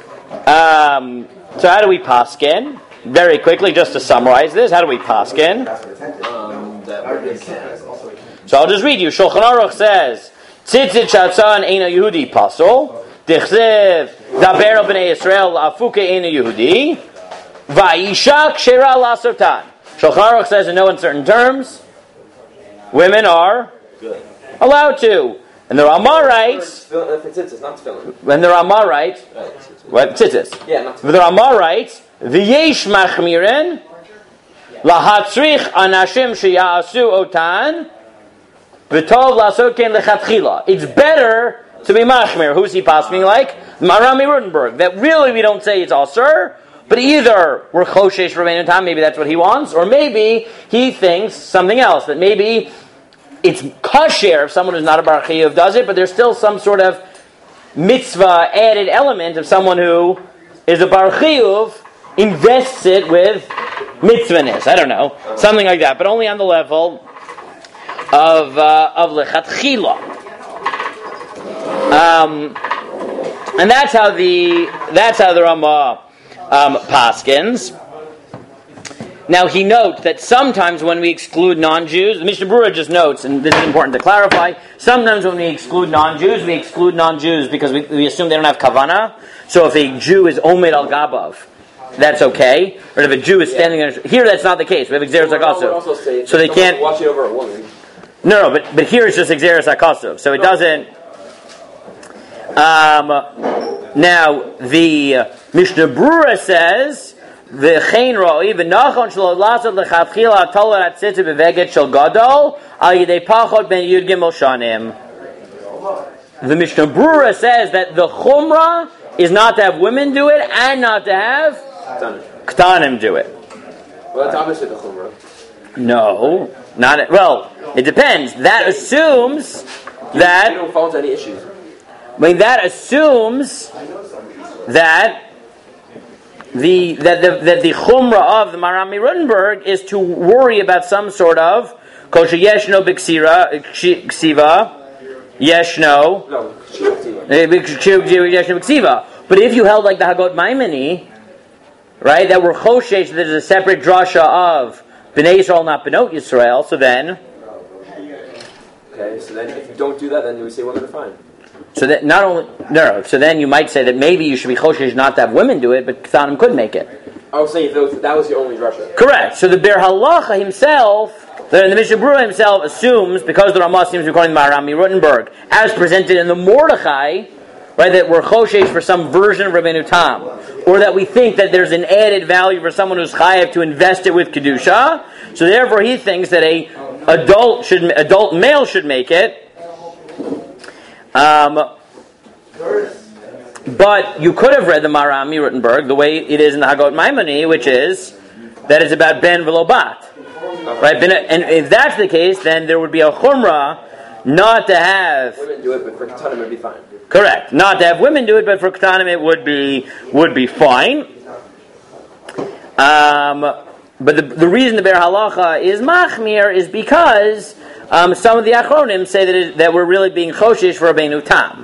S1: Um, so how do we paskin? Very quickly, just to summarize this, how do we paskin?
S5: Um, that women can.
S1: So I'll just read you. Shulchan Aruch says, Tzitzit shatzan eina Yehudi pasol, Dichsev daber al b'nei Yisrael afuke eina Yehudi, va'isha kshera lasotan. Shulchan Aruch says in no uncertain terms, women are
S5: Good.
S1: allowed to. And the Ramah writes,
S4: If it's it's not tefillin.
S1: when the Ramah writes,
S5: Right.
S1: what, tzitzis.
S4: Yeah, not
S1: The Ramah writes, V'yesh machmirin, lahatzrich anashim sheya'asu otan, v'tov lasot ken lechatchila. It's better to be machmir. Who's he passing like? Marami Rudenberg. That really we don't say it's asur, but either we're choshesh Rabbeinu Tam, maybe that's what he wants, or maybe he thinks something else, that maybe it's kasher if someone who's not a bar chiyuv does it, but there's still some sort of mitzvah added element of someone who is a bar chiyuv invests it with mitzvahness. I don't know, something like that, but only on the level of uh, of lechatchila. Um, and that's how the that's how the Ramah um, paskins. Now he notes that sometimes when we exclude non-Jews, the Mishnah Berurah just notes, and this is important to clarify, sometimes when we exclude non-Jews, we exclude non-Jews because we, we assume they don't have kavana. So if a Jew is omed al gabav, that's okay. Or if a Jew is standing there, here that's not the case. We have Xeris HaKasuv. So they can't...
S4: watching over a woman.
S1: No, no, but, but here it's just Xeris HaKasuv. So it doesn't... Um, now, the uh, Mishnah Berurah says... V'chein ro'i v'nachon shelo lasot lechatchila toler atzitzit beveget shel gadol al yidei pachot ben yud gimel shanim. The Mishnah Berurah says that the chumrah is not to have women do it and not to have ktanim do it.
S4: Well, that's obviously the chumrah.
S1: No, not it. Well, it depends. That assumes that
S4: You don't fall into any issues.
S1: I mean that assumes that. The that the that the chumrah of the Marami Rudenberg is to worry about some sort of kol sheyeshno b'ksira ksiva yeshno
S4: No,
S1: yeshno b'ksiva. But if you held like the Hagot Maimoni, right, that we're choshesh that there's a separate drasha of Bnei Yisrael, not Benot Yisrael, so then
S4: okay, so then if you don't do that, then we say women are fine.
S1: so that not only no, no so then you might say that maybe you should be choshesh not to have women do it, but Ktanim could make it.
S4: I was saying if those, that was the only drasha.
S1: Correct. So the Ber Halacha himself, the, the Mishnah Berurah himself assumes, because the Ramah seems to be quoting Marami Rudenberg, as presented in the Mordechai, right, that we're choshesh for some version of Rabbeinu Tam, or that we think that there's an added value for someone who's chayav to invest it with kedusha. So therefore, he thinks that a adult should, adult male should make it. Um, but you could have read the Marami Rutenberg the way it is in the Hagot Maimoni, which is that it's about ben v'lo bat. Right? And if that's the case, then there would be a chumrah not to have
S4: women do it, but for katanim it'd be fine.
S1: Correct. Not to have women do it, but for katanim it would be would be fine. Um, but the the reason the Ber Halacha is machmir is because um, some of the achronim say that it, that we're really being choshish for Rabbeinu Tam.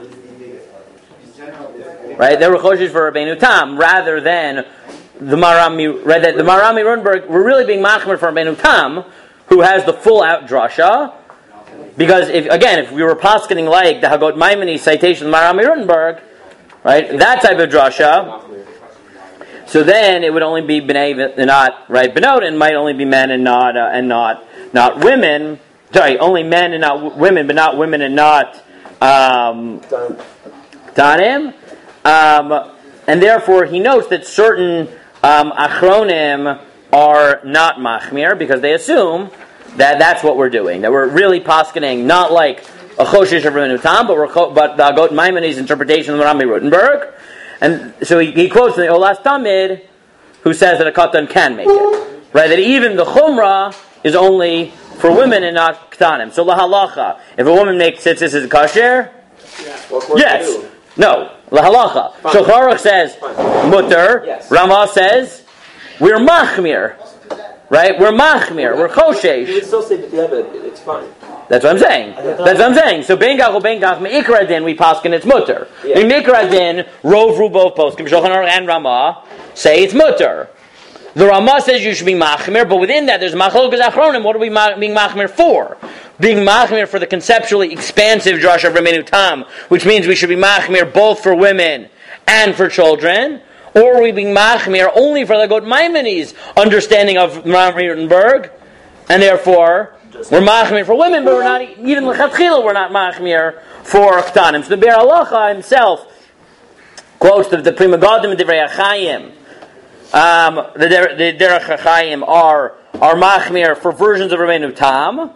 S1: Right? They were choshish for Rabbeinu Tam rather than the Marami. Right? That the Marami Runberg were really being machmir for Rabbeinu Tam, who has the full out drasha. Because if again, if we were poskening like the Hagot Maimoni citation of Marami Rutenberg, right, that type of drasha, so then it would only be bnei and not right benot, and might only be men and not uh, and not not women. Sorry, only men and not w- women, but not women and not um, tanim. Um, and therefore, he notes that certain um, achronim are not machmir because they assume that that's what we're doing. That we're really poskening not like a choshish of Rabbeinu Tam, but we're cho- but the Agot Maimoni's interpretation of Rami Rutenberg. And so he, he quotes from the Olas Tamid, who says that a katan can make it, right? That even the chumrah is only for women and not ktanim. So lahalacha, if a woman makes tzitzis, is it kasher?
S4: Yeah.
S1: Yes. No. Lahalacha. So Charuch says mutter.
S4: Yes.
S1: Ramah says we're machmir. Right? We're machmir. We're
S4: You
S1: choshesh.
S4: would still say b'diavad, it's fine.
S1: That's what I'm saying. That's what I'm saying. So bengach or bengach meikra din we paskin it's mutter.
S4: Yeah.
S1: In meikra din rov ru both poskim Shulchan Aruch and Ramah say it's mutter. The Ramah says you should be machmir, but within that there's machlokas achronim. What are we ma- being machmir for? Being machmir for the conceptually expansive drasha of Rabbeinu Tam, which means we should be machmir both for women and for children. Or are we being machmir only for the Got Maimoni's understanding of Rami Rutenberg, and therefore we're machmir for women, but we're not even lechatchila. We're not machmir for ktanim. So the Ber Halacha himself quotes the, the Prima Gadim and Divrei Achayim. Um, the the Derech HaChaim are are machmir for versions of Rabbeinu Tam,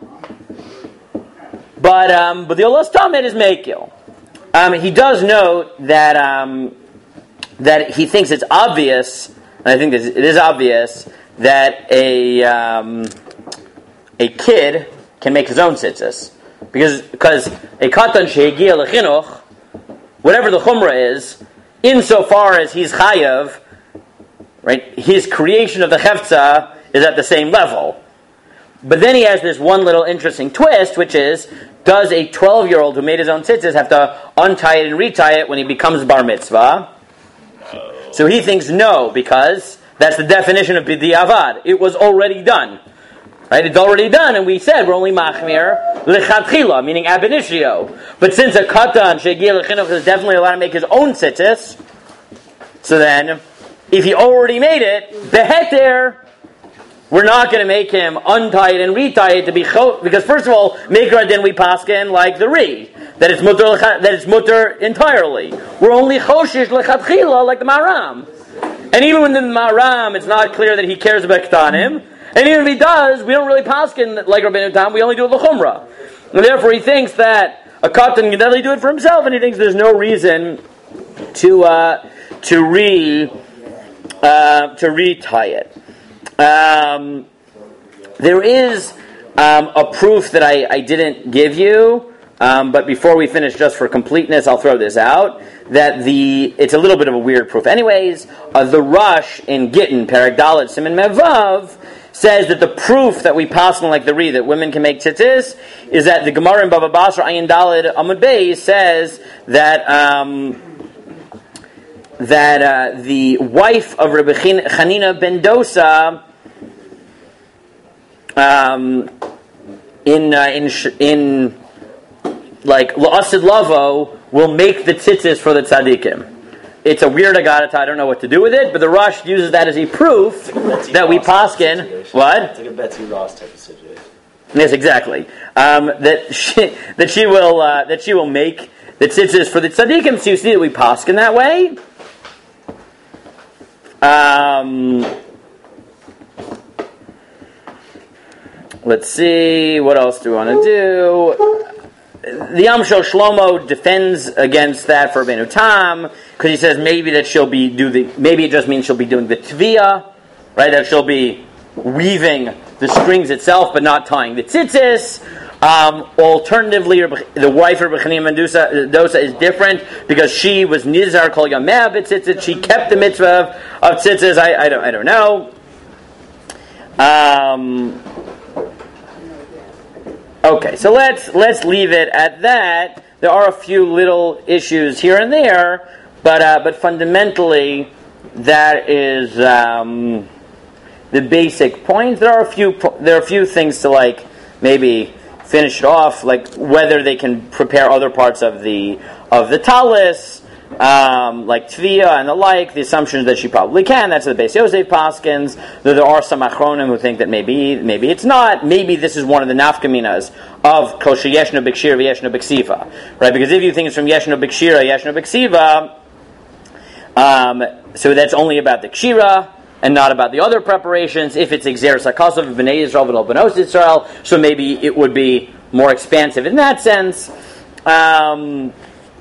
S1: but um, but the Olas Tamid is Mekil. Um, he does note that um, that he thinks it's obvious, and I think it is obvious that a um, a kid can make his own tzitzis because because a katan shehigia lechinuch, whatever the chumrah is, insofar as he's chayav. Right, his creation of the chefza is at the same level. But then he has this one little interesting twist, which is, does a twelve-year-old who made his own tzitzis have to untie it and retie it when he becomes bar mitzvah? No. So he thinks no, because that's the definition of b'diavad. It was already done. Right, it's already done, and we said we're only machmir lechatchila, meaning ab initio. But since a katan shegiel lechinuch is definitely allowed to make his own tzitzis, so then if he already made it, beheter, we're not going to make him untie it and retie it to be cho- because first of all, mikra din we paskin like the re that it's mutter that it's mutter entirely. We're only choshish lechatchila like the maram, and even when the maram, it's not clear that he cares about ktanim, and even if he does, we don't really paskin like Rabbeinu Tam. We only do it l'chumra, and therefore he thinks that a katan can definitely do it for himself, and he thinks there's no reason to uh, to re. Uh, to retie it. Um, there is um, a proof that I, I didn't give you, um, but before we finish, just for completeness, I'll throw this out, that the it's a little bit of a weird proof. Anyways, uh, the Rush in Gittin, Perek Dalet, Siman Mevav, says that the proof that we pass on like the Re, that women can make tzitzis, is that the Gemara in Baba Basra, Ayin Dalet, Amud Beis, says that... Um, that uh, the wife of Rabbi Chanina ben Dosa um, in uh, in in like La'asid Lavo will make the tzitzis for the tzaddikim. It's a weird agadata. I don't know what to do with it, but the Rush uses that as a proof like a that we paskin. What?
S5: It's like a Betsy Ross type of situation.
S1: Yes, exactly. Um, that she that she will uh, that she will make the tzitzis for the tzaddikim. So you see that we paskin that way. Um, let's see, what else do we want to do? The Yamshel Shlomo defends against that for Rabbeinu Tam, because he says maybe that she'll be do the maybe it just means she'll be doing the tviyah, right? That she'll be weaving the strings itself, but not tying the tzitzis. Um, alternatively, the wife of Rabbi Chanina Dosa is different because she was nizar kol yameh b'tzitzis. She kept the mitzvah of, of tzitzis. I, I don't I don't know. Um, okay, so let's let's leave it at that. There are a few little issues here and there, but uh, but fundamentally, that is um, the basic point. There are a few there are a few things to like maybe finish it off, like whether they can prepare other parts of the of the talis, um, like tvia and the like. The assumption is that she probably can. That's the Beis Yosef Paskins. Though there are some achronim who think that maybe maybe it's not. Maybe this is one of the nafkaminas of kosher yeshno b'kshira v'yeshno b'ksiva, right? Because if you think it's from yeshno b'kshira, yeshno b'ksiva, um, so that's only about the kshira and not about the other preparations. If it's Exeris HaKasav, B'nai Yisrael, B'nai Benos Yisrael, so maybe it would be more expansive in that sense. Um,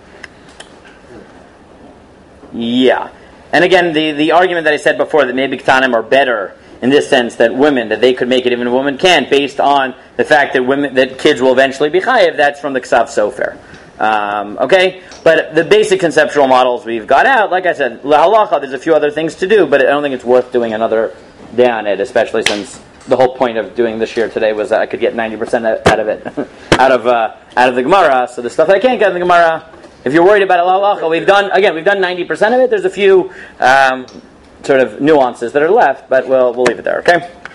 S1: yeah. And again, the, the argument that I said before, that maybe Ktanim are better in this sense, that women, that they could make it even a woman can't, based on the fact that women, that kids will eventually be chayiv, that's from the Ksav Sofer. Um, okay? But the basic conceptual models we've got out, like I said, lahalacha, there's a few other things to do, but I don't think it's worth doing another day on it, especially since the whole point of doing this year today was that I could get ninety percent out of it, out of uh, out of the Gemara. So the stuff that I can't get in the Gemara, if you're worried about lahalacha, we've done, again, we've done ninety percent of it. There's a few um, sort of nuances that are left, but we'll, we'll leave it there, okay?